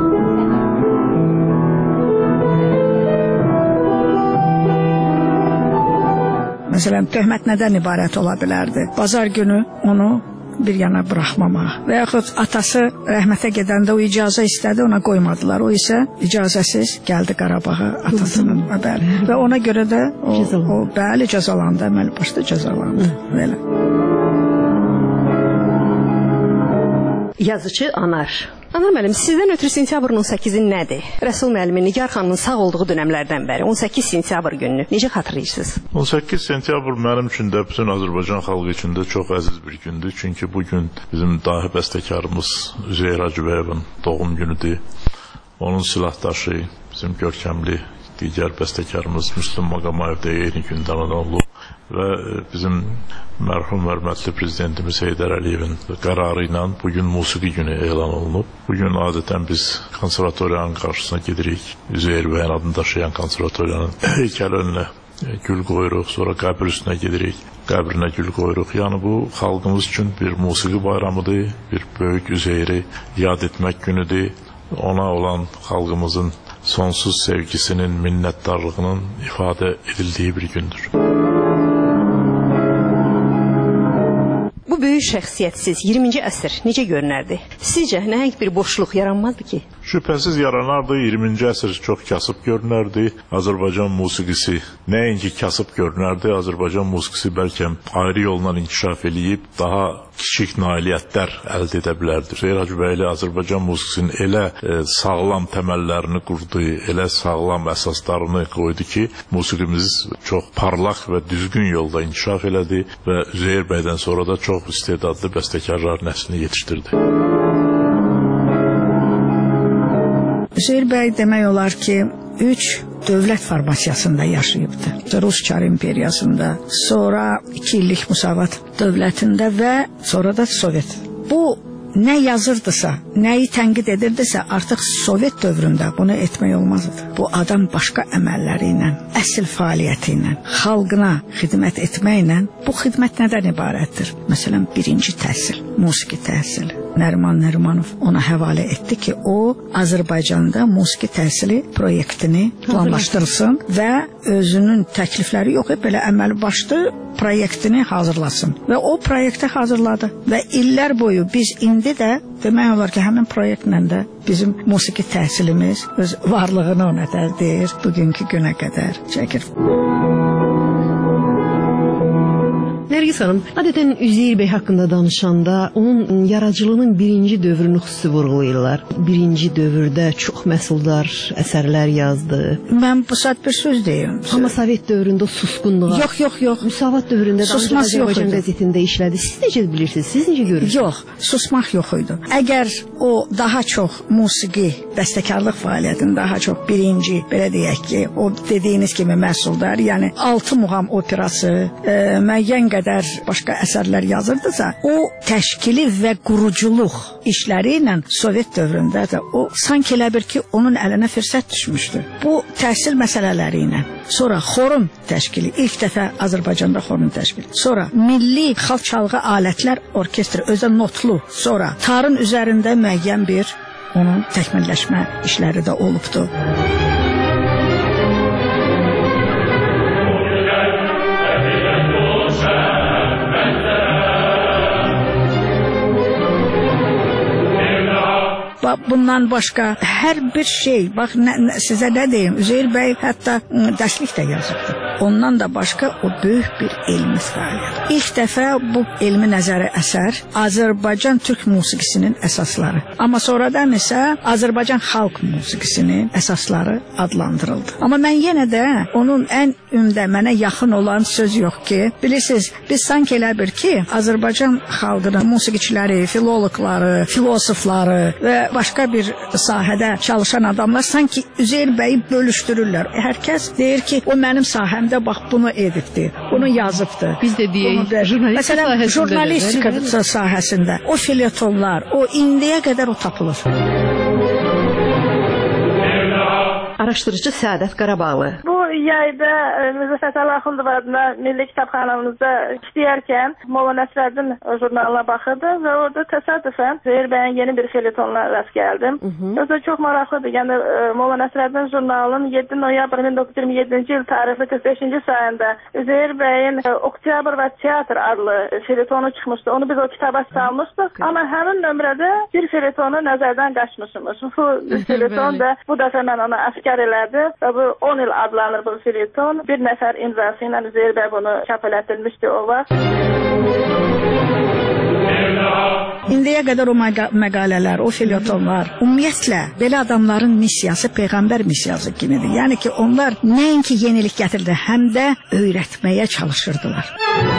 Speaker 18: Məsələn, töhmət nədən ibarət ola bilərdi? Bazar günü onu bir yana buraxmamaq və yaxud atası rəhmətə gedəndə o icazə istədi, ona qoymadılar. O isə icazəsiz gəldi Qarabağa atasının bəli. Və ona görə də o bəli cəzalandı, əməli başda cəzalandı. Belə.
Speaker 16: Yazıcı Anar. Anar müəllim, sizdən ötürü sentyabrın 18-i nədir? Rəsul müəllimin, Nigar xanımın sağ olduğu dönəmlərdən bəri 18 sentyabr gününü necə xatırlayırsınız?
Speaker 17: 18 sentyabr mənim üçün də bütün Azərbaycan xalqı üçün də çox əziz bir gündür. Çünki bu gün bizim dahi bəstəkarımız Üzeyir Hacıbəyevin doğum günüdür. Onun silahdaşı, bizim görkəmli digər bəstəkarımız Müslüm Maqamayev də eyni gündən olub. Və bizim mərhum hörmətli prezidentimiz Heydər Əliyevin qərarı ilə bugün musiqi günü elan olunub. Bugün adətən biz konservatoriyanın qarşısına gedirik. Üzeyir bəyin adını daşıyan konservatoriyanın heykəli önünə gül qoyuruq, sonra qəbr üstünə gedirik, qəbrinə gül qoyuruq. Yəni bu xalqımız üçün bir musiqi bayramıdır, bir böyük Üzeyiri yad etmək günüdür. Ona olan xalqımızın sonsuz sevgisinin, minnətdarlığının ifadə edildiyi bir gündür.
Speaker 16: Bu böyük şəxsiyyətsiz 20-ci əsr necə görünərdi? Sizcə nəhəng bir boşluq yaranmazdı ki?
Speaker 17: Şübhəsiz yaranardı. 20-ci əsr çox kasıb görünərdi. Azərbaycan musiqisi nəinki kasıb görünərdi, Azərbaycan musiqisi bəlkə ayrı yolla inkişaf eləyib daha kiçik nailiyyətlər əldə edə bilərdi. Üzeyir Hacıbəyli Azərbaycan musiqisinin elə sağlam təməllərini qurdu, elə sağlam əsaslarını qoydu ki, musiqimiz çox parlaq və düzgün yolda inkişaf elədi və Üzeyir bəydən sonra da çox istedadlı bəstəkarlar nəslini yetişdirdi.
Speaker 18: Üzeyir bəy demək olar ki, 3 dövlət formasiyasında yaşayıbdı. Rus Çar imperiyasında, sonra 2 illik Müsavat dövlətində və sonra da Sovet. Bu nə yazırdısa, nəyi tənqid edirdisə, artıq Sovet dövründə bunu etmək olmazdı. Bu adam başqa əməlləri ilə, əsl fəaliyyəti ilə, xalqına xidmət etməklə, bu xidmət nədən ibarətdir? Məsələn, birinci təhsil, musiqi təhsili. Nəriman Nərimanov ona həvalə etdi ki, o Azərbaycanda musiqi təhsili proyektini planlaşdırsın və özünün təklifləri yox, belə əməli başlı proyektini hazırlasın. Və o proyekti hazırladı və illər boyu biz indi də demək olar ki, həmin proyektlə də bizim musiqi təhsilimiz öz varlığını ona deyir, bugünkü günə qədər çəkir.
Speaker 16: Nərgiz xanım, adətən Üzeyir bəy haqqında danışanda onun yaradıcılığının birinci dövrünü xüsusi vurğulayırlar. Birinci dövrdə çox məhsuldar əsərlər yazdı.
Speaker 18: Mən bu saat bir söz deyim.
Speaker 16: Amma Sovet dövründə susqunluğa.
Speaker 18: Yox.
Speaker 16: Müsavat dövründə
Speaker 18: susmaq yox idi.
Speaker 16: Azərbaycan qəzetində işlədi. Siz necə bilirsiniz? Siz necə görürsünüz?
Speaker 18: Yox, susmaq yox idi. Əgər o daha çox musiqi, bəstəkarlıq fəaliyyətini daha çox birinci, belə deyək ki, o dediyiniz kimi məhsuldar, yəni 6 muğam operası, müəyyən qədər başqa əsərlər yazırdısa, o təşkili və quruculuq işləri ilə Sovet dövründə də o sanki elə bir ki, onun əlinə fürsət düşmüşdü. Bu təhsil məsələləri ilə, sonra xorun təşkili, ilk dəfə Azərbaycanda xorun təşkili, sonra milli xalq çalğı alətlər orkestri, özə notlu, sonra tarın üzərində müəyyən bir onun təkmilləşmə işləri də olubdu. Bundan başqa hər bir şey, bax sizə nə deyim, Üzeyir bəy hətta dərslik də yazırdı. ondan da başqa o böyük bir elmi fəaliyyət. İlk dəfə bu elmi nəzəri əsər Azərbaycan türk musiqisinin əsasları. Amma sonradan isə Azərbaycan xalq musiqisinin əsasları adlandırıldı. Amma mən yenə də onun ən ümdə mənə yaxın olan söz yox ki, bilirsiniz, biz sanki elə bir ki, Azərbaycan xalqının musiqiçiləri, filologları, filosofları və başqa bir sahədə çalışan adamlar sanki Üzeyir bəyi bölüşdürürlər. Hər kəs deyir ki, o mənim sahəmdə bax bunu edibdir, bunu yazıbdır.
Speaker 20: Biz də deyək,
Speaker 18: jurnalistika sahəsində o felyetonlar, o indiyə qədər o tapılır.
Speaker 16: Araşdırıcı Səadət Qarabağlı.
Speaker 21: Bu yayda Mirzə Fətəli Axundov adına Milli Kitabxanamızda işləyərkən Molla Nəsrəddin jurnalına baxırdı və orada təsadüfən Üzeyir bəyin yeni bir felyetonuna rast gəldim. Özü çox maraqlıdır. Yəni Molla Nəsrəddin jurnalının 7 noyabr 1927-ci il tarixli 45-ci sayında Üzeyir bəyin Oktyabr və Teatr adlı felyetonu çıxmışdı. Onu biz o kitaba salmışdıq. Amma həmin nömrədə bir felyetonu nəzərdən qaçmışıq. Bu felyeton da bu dəfə mən ona askar elədi və bu 10 il adlanır bu felyeton. Bir nəfər imzası ilə Üzeyir bəy bunu çap elətdirmişdi o vaxt.
Speaker 18: İndiyə qədər o məqalələr, o felyetonlar, ümumiyyətlə belə adamların missiyası Peyğəmbər missiyası kimidir. Yəni ki, onlar nəinki yenilik gətirdi, həm də öyrətməyə çalışırdılar.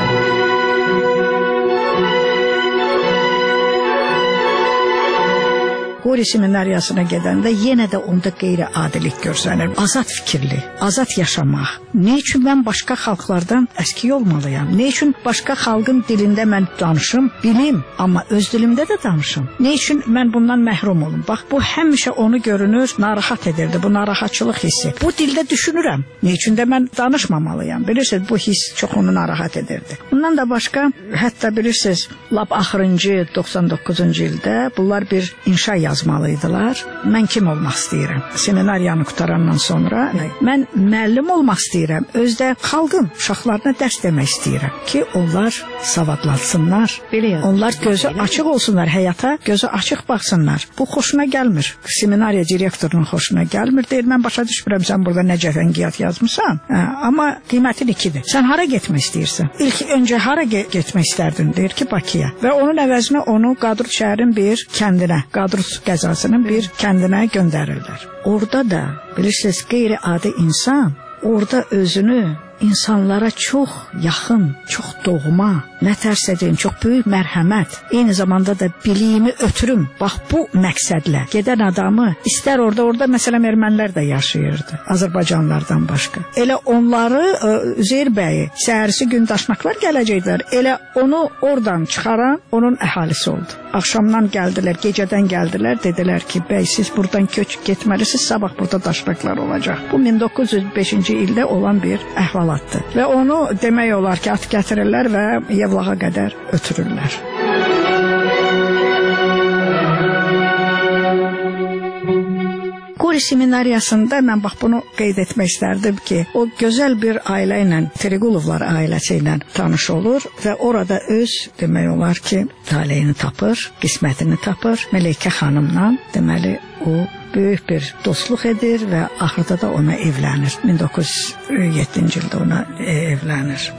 Speaker 18: Qori seminariyasına gedəndə yenə də onda qeyri-adilik görsənir. Azad fikirli, azad yaşamaq. Ne üçün mən başqa xalqlardan əski olmalıyam? Ne üçün başqa xalqın dilində mən danışım, bilim, amma öz dilimdə də danışım? Ne üçün mən bundan məhrum olum? Bax, bu həmişə onu görünür, narahat edirdi, bu narahatçılıq hissi. Bu dildə düşünürəm, ne üçün də mən danışmamalıyam? Bilirsiniz, bu hiss çox onu narahat edirdi. Bundan da başqa, hətta bilirsiniz, lap axırıncı 99-cu ildə bunlar bir inşa yazmalıydılar. Mən kim olmaq istəyirəm? Seminariyanı qutarandan sonra mən müəllim olmaq istəyirəm. Özdə xalqın uşaqlarına dərs demək istəyirəm ki, onlar savadlansınlar. Onlar gözü açıq olsunlar həyata, gözü açıq baxsınlar. Bu xoşuna gəlmir. Seminariya direktorunun xoşuna gəlmir. Deyir, mən başa düşmürəm sən burada nə cəfəngiyyat yazmısan. Amma qiymətin ikidir. Sən hara getmək istəyirsən? İlk öncə hara getmək istərdin? Deyir ki, Bakıya. Və onun əvəzinə onu Qadrut şəhərin bir kəndinə, Qadrut qəzasının bir kəndinə göndərirlər. Orada da, bilirsiniz, qeyri-adi insan orada özünü insanlara çox yaxın, çox doğma, nə tərs edin, çox böyük mərhəmət, eyni zamanda da biliyimi ötürüm. Bax, bu məqsədlə gedən adamı, istər orada məsələn ermənilər də yaşayırdı, Azərbaycanlardan başqa. Elə onları, Üzeyir bəyi, səhərisi gün daşnaqlar gələcəklər, elə onu oradan çıxaran onun əhalisi oldu. Axşamdan gəldilər, gecədən gəldilər, dedilər ki, bəy, siz buradan köç getməlisiniz, sabah burada daşnaqlar olacaq. Bu 1905-ci ildə olan bir əhvalatdır. Və onu demək olar ki, at gətirirlər və Yevlağa qədər ötürürlər. Qori seminariyasında mən bax bunu qeyd etmək istərdim ki, o gözəl bir ailə ilə, Triqulovlar ailəsi ilə tanış olur və orada öz, demək olar ki, taleyini tapır, qismətini tapır. Mələykə xanımla, deməli, o böyük bir dostluq edir və axırda da ona evlənir. 1907-ci ildə ona evlənir.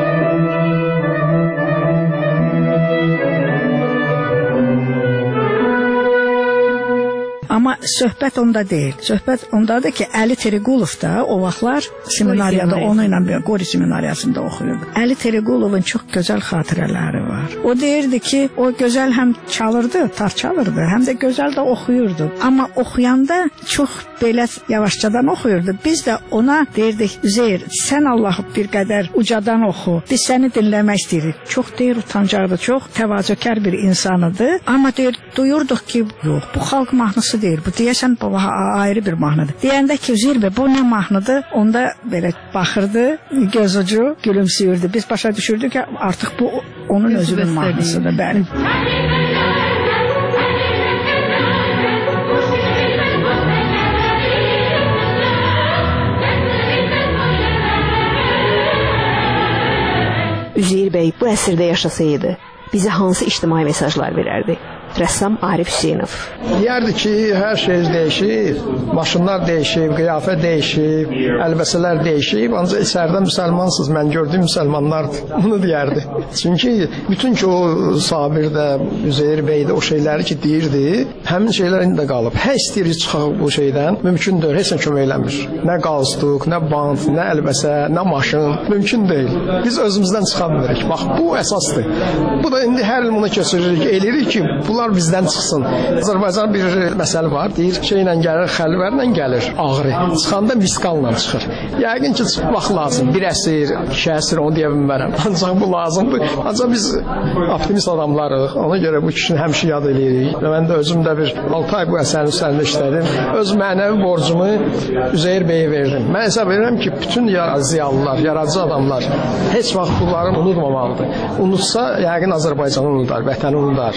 Speaker 18: Amma söhbət onda deyil. Söhbət ondadır ki, Əli Triqulov da o vaxtlar seminariyada onunla Qori seminariyasında oxuyurdu. Əli Triqulovun çox gözəl xatirələri var. O deyirdi ki, o gözəl həm çalırdı, tar çalırdı, həm də gözəl də oxuyurdu. Amma oxuyanda çox belə yavaşcadan oxuyurdu. Biz də ona deyirdik, Üzeyir, sən Allahı bir qədər ucadan oxu, biz səni dinləmək istəyirik. Çox deyir, utancaqdı, çox təvazökar bir insanıdır. Amma deyir, duyurduq ki, yox, bu xalq mahnısı deyir, bu deyəsən ayrı bir mahnıdır. Deyəndə ki, Üzeyir bəy, bu nə mahnıdır? Onda belə baxırdı, göz ucu gülümsüyürdü. Biz başa düşürdük ki, artıq bu onun özünün mahnısıdır, bəli.
Speaker 16: Üzeyir bəy bu əsrdə yaşasaydı, bizə hansı ictimai mesajlar verərdi? rəssam Arif Hüseynov.
Speaker 20: Deyərdi ki, hər şey dəyişib, maşınlar dəyişib, qiyafə dəyişib, əlbəsələr dəyişib, ancaq içəridə müsəlmansınız, mən gördüyüm müsəlmanlardır. Bunu deyərdi. Çünki bütün ki o Sabir də, Üzeyir bəy də o şeyləri ki deyirdi, həmin şeylər indi də qalıb. Hər istəyirik çıxaq bu şeydən, mümkündür, heç nə kömək eləmir. Nə qalstuk, nə bant, nə əlbəsə, nə maşın, mümkün deyil. Biz özümüzdən çıxa bilirik. Bax, bu əsasdır. Bu da indi hər il bunu keçiririk, eləyirik ki, bunlar bizdən çıxsın. Azərbaycan bir məsələ var, deyir, şeylə gəlir, xəlvərlə gəlir, ağrı. Çıxanda misqalla çıxır. Yəqin ki, çıxmaq lazım. Bir əsir, 2 əsir, onu deyə bilmərəm. Ancaq bu lazımdır. Ancaq biz optimist adamlarıq. Ona görə bu kişini həmişə yad eləyirik. Və mən də özüm də bir 6 ay bu əsərin üzərində işlədim. Öz mənəvi borcumu Üzeyir bəyə verdim. Mən hesab edirəm ki, bütün ziyalılar, yaradıcı adamlar heç vaxt bunları unutmamalıdır. Unutsa, yəqin Azərbaycanı unutar, vətəni unutar.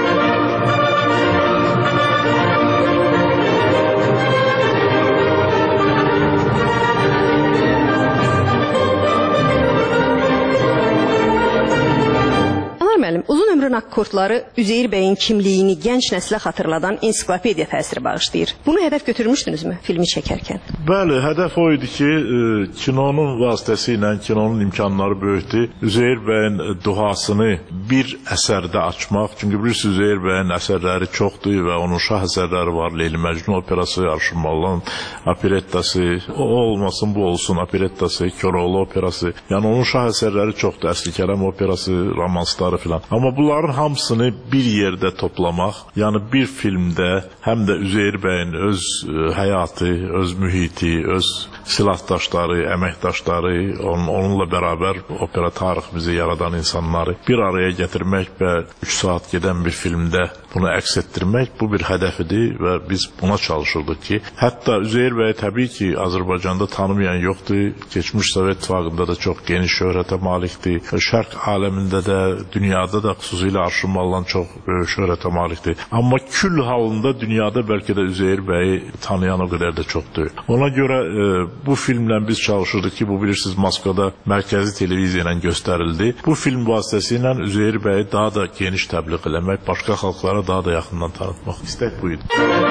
Speaker 16: Uzun ömrün akkordları Üzeyir bəyin kimliyini gənc nəslə xatırladan ensiklopediya təsiri bağışlayır. Bunu hədəf götürmüşdünüzmü filmi çəkərkən?
Speaker 17: Bəli, hədəf o idi ki, kinonun vasitəsilə, kinonun imkanları böyükdür. Üzeyir bəyin duhasını bir əsərdə açmaq. Çünki bilirsiniz, Üzeyir bəyin əsərləri çoxdur və onun şah əsərləri var. Leyli Məcnun operası, Arşın Mallan operettası, o olmasın, bu olsun operettası, Köroğlu operası. Yəni onun şah əsərləri çoxdur. Əsli Kərəm operası, romansları filan. Amma bunların hamısını bir yerdə toplamaq, yəni bir filmdə həm də Üzeyir bəyin öz həyatı, öz mühiti, öz silahdaşları, əməkdaşları, onunla bərabər opera tariximizi yaradan insanları bir araya gətirmək və 3 saat gedən bir filmdə bunu əks etdirmək, bu bir hədəf idi və biz buna çalışırdıq ki, hətta Üzeyir bəy təbii ki, Azərbaycanda tanımayan yoxdur, keçmiş Sovet İttifaqında da çox geniş şöhrətə malikdir, şərq aləmində də, dünyada da xüsusilə Arşın Mallan çox böyük şöhrətə malikdir. Amma kül halında dünyada bəlkə də Üzeyir bəyi tanıyan o qədər də çoxdur. Ona görə bu filmlə biz çalışırdıq ki, bu bilirsiniz Moskvada mərkəzi televiziya ilə göstərildi. Bu film vasitəsilə Üzeyir bəyi daha da geniş təbliğ eləmək, başqa xalqlara daha da yaxından tanıtmaq istək bu idi.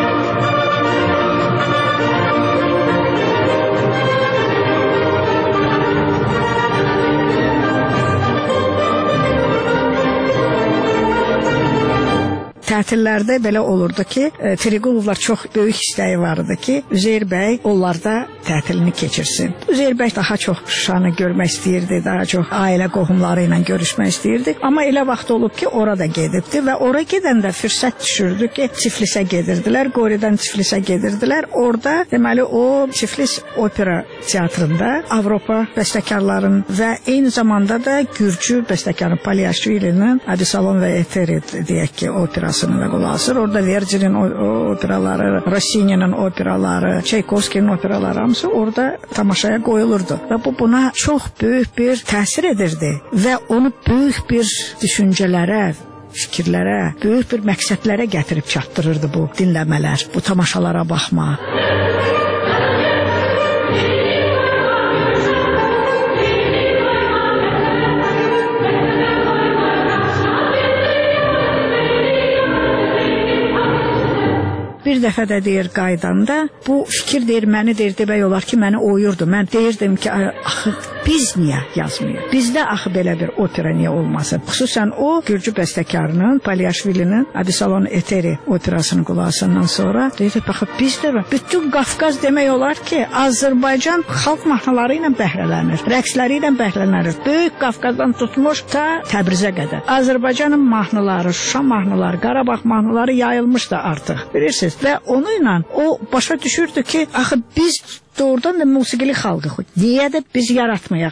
Speaker 18: Tətillərdə belə olurdu ki, Triqulovlar çox böyük istəyi var idi ki, Üzeyir bəy onlarda tətilini keçirsin. Üzeyir bəy daha çox Şuşanı görmək istəyirdi, daha çox ailə qohumları ilə görüşmək istəyirdi. Amma elə vaxt olub ki, orada gedibdi və ora gedəndə fürsət düşürdü ki, Tiflisə gedirdilər, Qoridən Tiflisə gedirdilər. Orada, deməli, o Tiflis opera teatrında Avropa bəstəkarların və eyni zamanda da Gürcü bəstəkarın Palyashvilinin Adisalon və Eteri deyək ki, operasını da qulaq asır. Orada Verdi'nin operaları, Rossini'nin operaları, Çaykovskinin operaları hamısı orada tamaşaya qoyulurdu. Və bu buna çox böyük bir təsir edirdi və onu böyük bir düşüncələrə, fikirlərə, böyük bir məqsədlərə gətirib çatdırırdı bu dinləmələr, bu tamaşalara baxma. Bir dəfə də deyir qaydanda, bu fikir deyir, məni deyir, demək olar ki, məni oyurdu. Mən deyirdim ki, axı biz niyə yazmıyıq? Bizdə axı belə bir opera niyə olmasın? Xüsusən o, Gürcü bəstəkarının, Palyashvilinin Adisalon Eteri operasını qulağısından sonra deyir, baxı bizdə bütün Qafqaz demək olar ki, Azərbaycan xalq mahnıları ilə bəhrələnir, rəqsləri ilə bəhrələnir. Böyük Qafqazdan tutmuş ta Təbrizə qədər. Azərbaycanın mahnıları, Şuşa mahnıları, Qarabağ mahnıları yayılmışdı artıq. Bilirsiniz? Və onu ilə o başa düşürdü ki, axı biz doğrudan da musiqili xalqıq. Niyə də biz yaratmayaq?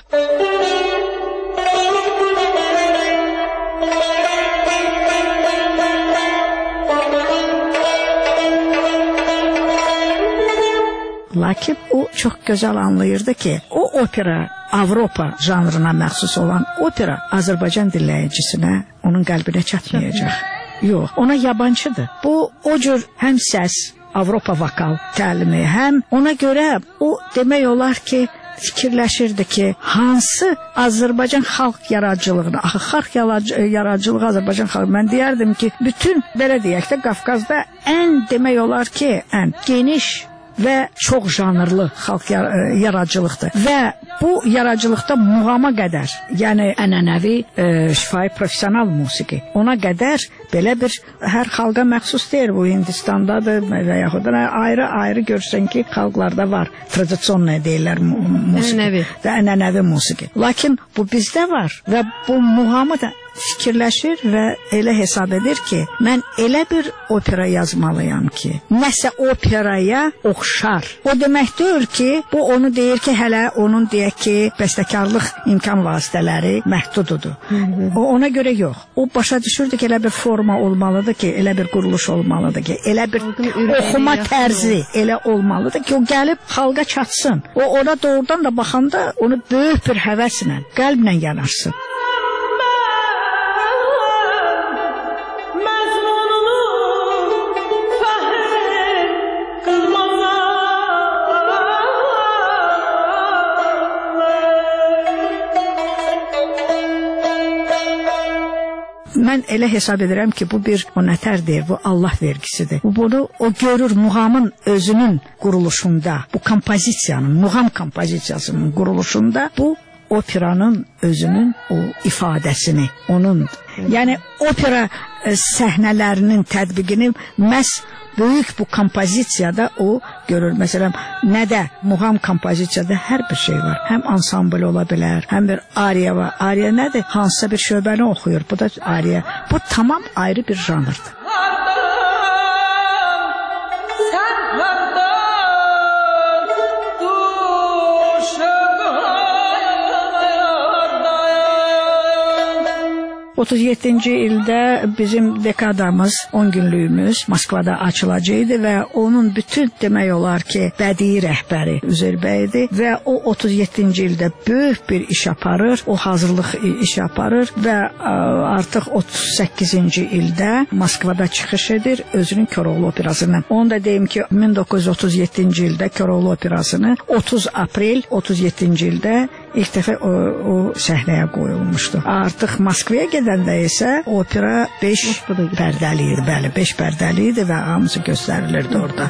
Speaker 18: Lakin o çox gözəl anlayırdı ki, o opera Avropa janrına məxsus olan opera Azərbaycan dinləyicisinə, onun qəlbinə çatmayacaq. Yox, ona yabancıdır. Bu, o cür həm səs, Avropa vokal təlimi, həm ona görə o demək olar ki, fikirləşirdi ki, hansı Azərbaycan xalq yaradıcılığını, axı xalq yaradıcılığı Azərbaycan xalq, mən deyərdim ki, bütün, belə deyək də, Qafqazda ən demək olar ki, ən geniş və çox janrlı xalq yaradıcılıqdır. Və bu yaradıcılıqda muğama qədər, yəni ənənəvi, şifahi, professional musiqi, ona qədər belə bir hər xalqa məxsus deyil. Bu Hindistandadır və yaxud da ayrı görsən ki, xalqlarda var. Tradisiyon deyirlər musiqi. Ənənəvi musiqi. Lakin bu bizdə var və bu muğamı da fikirləşir və elə hesab edir ki, mən elə bir opera yazmalıyam ki, nəsə operaya oxşar. O demək deyil ki, bu onu deyir ki, hələ onun deyək ki, bəstəkarlıq imkan vasitələri məhdududur. O ona görə yox. O başa düşürdü ki, elə bir forma olmalıdır ki, elə bir quruluş olmalıdır ki, elə bir oxuma tərzi elə olmalıdır ki, o gəlib xalqa çatsın. O ona doğrudan da baxanda onu böyük bir həvəslə, qəlblə yanarsın. Mən elə hesab edirəm ki, bu bir nətərdir, bu Allah vergisidir. Bunu o görür muğamın özünün quruluşunda, bu kompozisiyanın, muğam kompozisiyasının quruluşunda bu operanın özünün o ifadəsini, onun, yəni opera səhnələrinin tətbiqini məhz böyük bu kompozisiyada o görür. Məsələn, nədə? Muğam kompozisiyada hər bir şey var. Həm ansambl ola bilər, həm bir ariya var. Ariya nədir? Hansısa bir şöbəni oxuyur. Bu da ariya. Bu tamam ayrı bir janrdır. Otuz 7-ci ildə bizim dekadamız, 10 günlüyümüz Moskvada açılacaqdı və onun bütün demək olar ki, bədii rəhbəri Üzeyir bəydir və o 37-ci ildə böyük bir iş aparır, o hazırlıq iş aparır və artıq 38-ci ildə Moskvada çıxış edir özünün Koroğlu operasından. Onu da deyim ki, 1937-ci ildə Koroğlu operasını 30 aprel 37-ci ildə ilk dəfə o səhnəyə qoyulmuşdu. Artıq Moskvaya gedəndə isə opera 5 pərdəli idi, bəli, 5 pərdəli idi və hamısı göstərilirdi orada.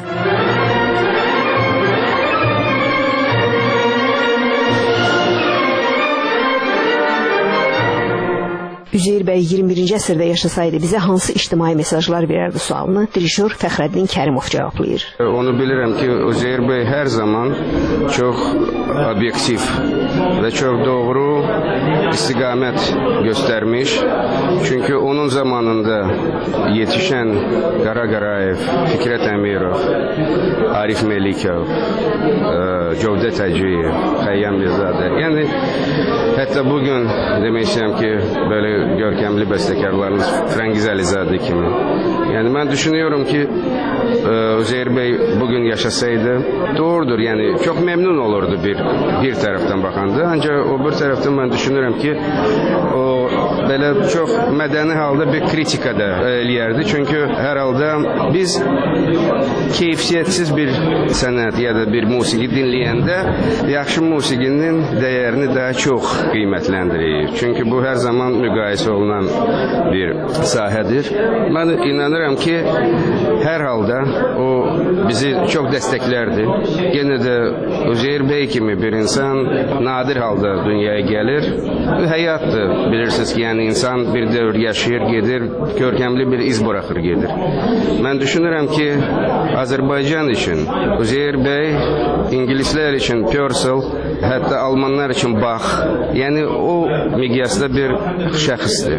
Speaker 16: Üzeyir bəy 21-ci əsrdə yaşasaydı bizə hansı ictimai mesajlar verərdi sualını dirijor Fəxrəddin Kərimov cavablayır.
Speaker 3: Onu bilirəm ki, Üzeyir bəy hər zaman çox obyektiv və çox doğru istiqamət göstərmiş. Çünki onun zamanında yetişən Qara Qarayev, Fikrət Əmirov, Arif Melikov, Cövdət Hacıyev, Xəyyam Mizadə. Yəni, hətta bugün demək istəyəm ki, böyle görkemli bestəkarlarımız Frəngiz Əlizadə kimi. Yani ben düşünüyorum ki Üzeyir Bey bugün yaşasaydı doğrudur. Yani çok memnun olurdu bir taraftan bakanda. Ancak o bir taraftan ben düşünürüm ki o böyle çok mədəni halda bir kritika da eləyərdi. Çünkü herhalde biz keyfiyyətsiz bir sənət ya da bir musiqi dinləyəndə yaxşı musiqinin dəyərini daha çox qiymətləndirir. Çünkü bu her zaman müqayisə olunan bir sahədir. Ben inanıram ki her halda o bizi çok desteklerdi. Gene de Üzeyir Bey kimi bir insan nadir halda dünyaya gelir. Hayattır. Bilirsiniz ki yani insan bir devir yaşayır, gelir, görkemli bir iz bırakır gelir. Ben düşünürüm ki Azerbaycan için Üzeyir Bey, İngilizler için Purcell, hatta Almanlar için Bach. Yani o miqyasda bir şəxsdir.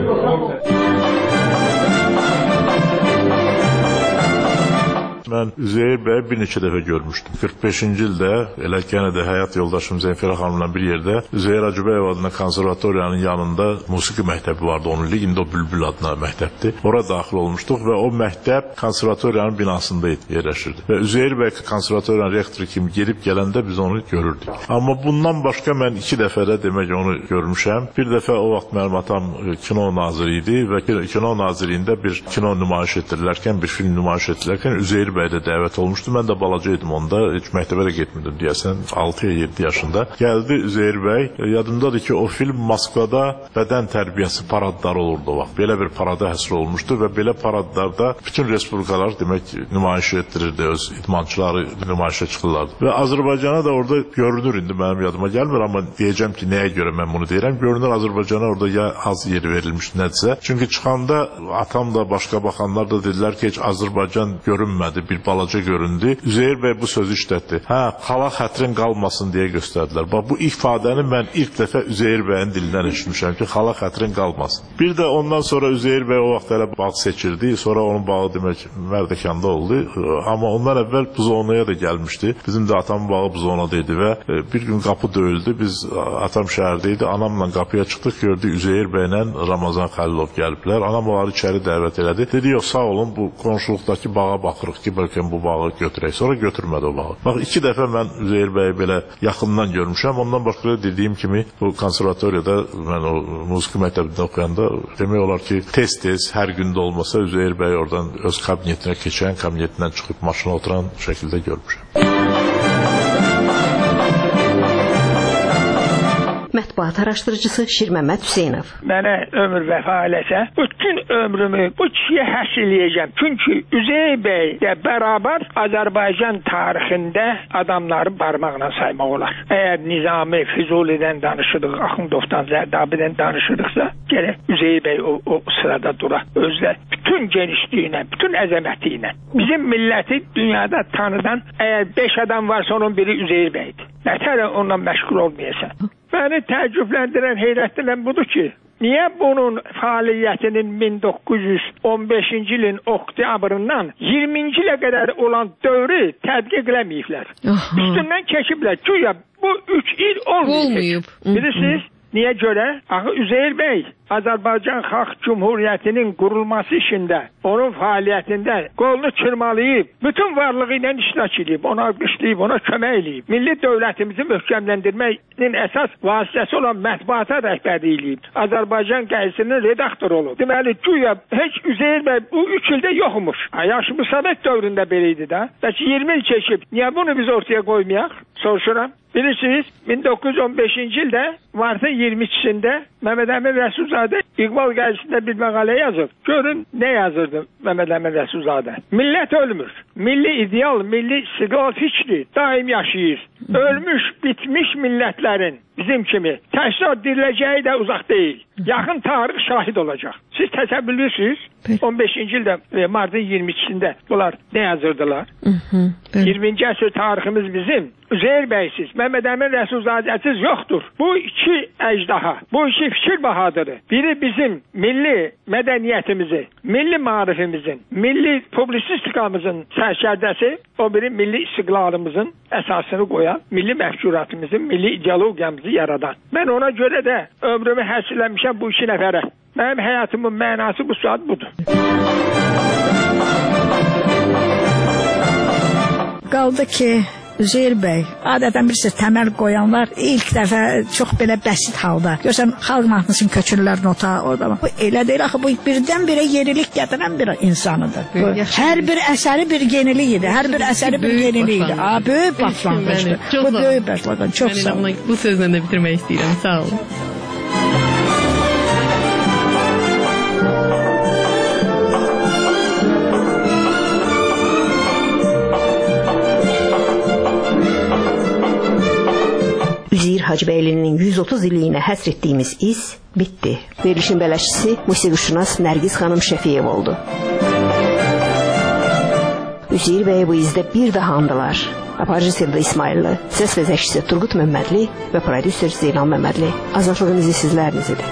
Speaker 17: Mən Üzeyir bəy bir neçə dəfə görmüşdüm. 45-ci ildə elə yenə də həyat yoldaşım Zənfira xanımla bir yerdə Üzeyir Hacıbəyev adına konservatoriyanın yanında musiqi məktəbi vardı. Onun indi o Bülbül adına məktəbdir. Ora daxil olmuşduq və o məktəb konservatoriyanın binasında yerləşirdi. Və Üzeyir bəy konservatoriyanın rektoru kimi gelib gələndə biz onu görürdük. Amma bundan başqa mən 2 dəfə də demək onu görmüşəm. Bir dəfə o vaxt mənim atam kino naziri idi və kino nazirliyində bir kino nümayiş etdirilərkən, bir film nümayiş etdirilərkən Üzeyir bəy də dəvət olmuşdu. Mən də balaca idim onda, heç məktəbə də getmirdim deyəsən, 6-7 yaşında. Gəldi Üzeyir bəy, yadımdadır ki, o film Moskvada bədən tərbiyəsi paradları olurdu o vaxt. Belə bir parada həsr olmuşdu və belə paradlarda bütün respublikalar demək nümayiş etdirirdi, öz idmançıları nümayişə çıxırlardı. Və Azərbaycana da orada görünür, indi mənim yadıma gəlmir, amma deyəcəm ki, nəyə görə mən bunu deyirəm. Görünür Azərbaycana orada ya az yer verilmiş nədirsə. Çünki çıxanda atam da, başqa baxanlar da dedilər ki, heç Azərbaycan görünmədi, bir balaca göründü. Üzeyir bəy bu sözü işlətdi. Xala xətrin qalmasın deyə göstərdilər. Bax, bu ifadəni mən ilk dəfə Üzeyir bəyin dilindən eşitmişəm ki, xala xətrin qalmasın. Bir də ondan sonra Üzeyir bəy o vaxt elə bağ seçirdi. Sonra onun bağı demək Mərdəkanda oldu. Amma ondan əvvəl Buzonaya da gəlmişdi. Bizim də atamın bağı Buzonada idi və bir gün qapı döyüldü. Biz atam şəhərdə idi. Anamla qapıya çıxdıq, gördük Üzeyir bəylə Ramazan Xəlilov gəliblər. Anam onları içəri dəvət elədi. Dedi, yox, sağ olun, bu qonşuluqdakı bağa baxırıq ki, bəlkə bu bağı götürək. Sonra götürmədi o bağı. Bax, 2 dəfə mən Üzeyir bəyi belə yaxından görmüşəm. Ondan başqa dediyim kimi, bu konservatoriyada mən o musiqi məktəbində oxuyanda demək olar ki, tez-tez, hər gündə olmasa Üzeyir bəy oradan öz kabinetinə keçən, kabinetindən çıxıb maşına oturan şəkildə görmüşəm.
Speaker 16: Mətbuat araşdırıcısı Şirməmməd Hüseynov.
Speaker 4: Mənə ömür vəfa eləsə, bütün ömrümü bu kişiyə həsr eləyəcəm. Çünki Üzeyir bəy də bərabər Azərbaycan tarixində adamları barmaqla saymaq olar. Əgər Nizami, Füzulidən danışırıq, Axundovdan, Zərdabidən danışırıqsa, gələk Üzeyir bəy o sırada dura. Özlə bütün genişliyinə, bütün əzəməti ilə. Bizim milləti dünyada tanıdan əgər 5 adam varsa onun biri Üzeyir bəydir. Nətər onunla məşğul olmayasan. Məni təəccübləndirən, heyrətləndirən budur ki, niyə bunun fəaliyyətinin 1915-ci ilin oktyabrından 20-ci ilə qədər olan dövrü tədqiq eləməyiblər. Üstündən keçiblər. Güya bu 3 il olmayıb. Bilirsiniz? Niyə görə? Axı Üzeyir bəy Azərbaycan Xalq Cümhuriyyətinin qurulması işində, onun fəaliyyətində qolunu çırmalayıb, bütün varlığı ilə iştirak edib, ona alqışlayıb, ona kömək edib. Milli dövlətimizi möhkəmləndirməyin əsas vasitəsi olan mətbuata rəhbərlik edib. Azərbaycan qəzetinin redaktoru olub. Deməli, güya heç Üzeyir bəy bu 3 ildə yoxmuş. Yaşı bu Sovet dövründə belə idi də. Bəlkə 20 il keçib. Niyə bunu biz ortaya qoymayaq? Soruşuram. Bilirsiniz, 1915-ci ildə martın 22-sində Məhəmməd Əmin Rəsulzadə İqbal qəzetində bir məqalə yazıb. Görün, nə yazırdı Məhəmməd Əmin Rəsulzadə? Millət ölmür. Milli ideal, milli istiqlal fikri daim yaşayır. Ölmüş, bitmiş millətlərin bizim kimi təkrar diriləcəyi də uzaq deyil. Yaxın tarix şahid olacaq. Siz təsəvvür edirsiniz? 15-ci ildə martın 22-sində bunlar nə yazırdılar? 20-ci əsr tariximiz bizim Üzeyir bəysiz, Məhəmməd Əmin Rəsulzadəsiz yoxdur. Bu 2 əcdaha, bu 2 fikir bahadırı. Biri bizim milli mədəniyyətimizi, milli maarifimizin, milli publisistikamızın sərkərdəsi, o biri milli istiqlalımızın əsasını qoyan, milli məfkuratımızın, milli ideologiyamızı yaradan. Mən ona görə də ömrümü həsrləmişəm bu 2 nəfərə. Mənim həyatımın mənası bu saat budur.
Speaker 18: Qaldı ki, Üzeyir bəy, adətən birisi təməl qoyanlar ilk dəfə çox belə bəsit halda. Görsən, xalq mahnısının köçürlər nota orada. Bu elə deyil, axı bu birdən-birə yenilik gətirən bir insanıdır. Hər bir əsəri bir yenilik idi, hər bir əsəri bir yenilik idi. Böyük başlanğıcdır. Bu böyük başlanğıc. Çox sağ olun.
Speaker 22: Bu sözlə də bitirmək istəyirəm. Sağ olun.
Speaker 16: Üzeyir Hacıbəylinin 130 illiyinə həsr etdiyimiz iz bitdi. Verilişin bələşçisi musiqişünas Nərgiz xanım Şəfiyev oldu. Üzeyir bəy bu izdə bir daha andılar. Aparıcı Sevda İsmailli, səs vəzəkçisi Turqut Məmmədli və prodüser Zeynal Məmmədli. Azadlığın izi sizlərinizidir.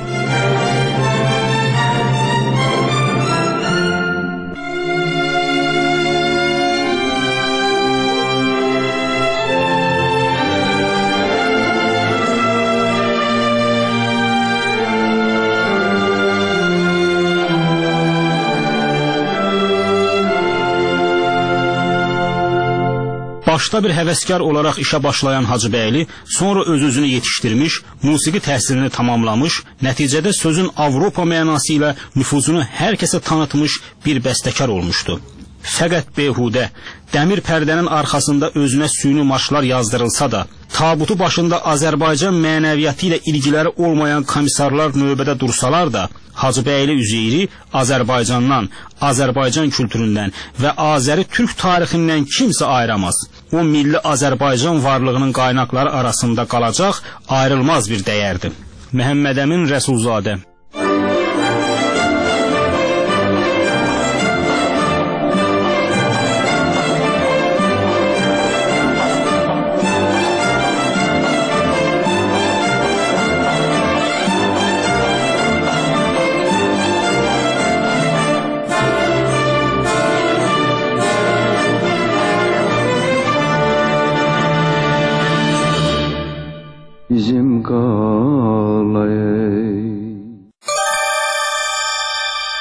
Speaker 23: Başda bir həvəskar olaraq işə başlayan Hacıbəyli sonra öz-özünü yetişdirmiş, musiqi təhsilini tamamlamış, nəticədə sözün Avropa mənası ilə nüfuzunu hər kəsə tanıtmış bir bəstəkar olmuşdu. fəqət behudə, dəmir pərdənin arxasında özünə süni marşlar yazdırılsa da, tabutu başında Azərbaycan mənəviyyatı ilə ilgiləri olmayan komissarlar növbədə dursalar da, Hacıbəyli Üzeyri Azərbaycandan, Azərbaycan kültüründən və Azəri Türk tarixindən kimsə ayıramaz. O milli Azərbaycan varlığının qaynaqları arasında qalacaq ayrılmaz bir dəyərdir. Məhəmməd Əmin Rəsulzadə.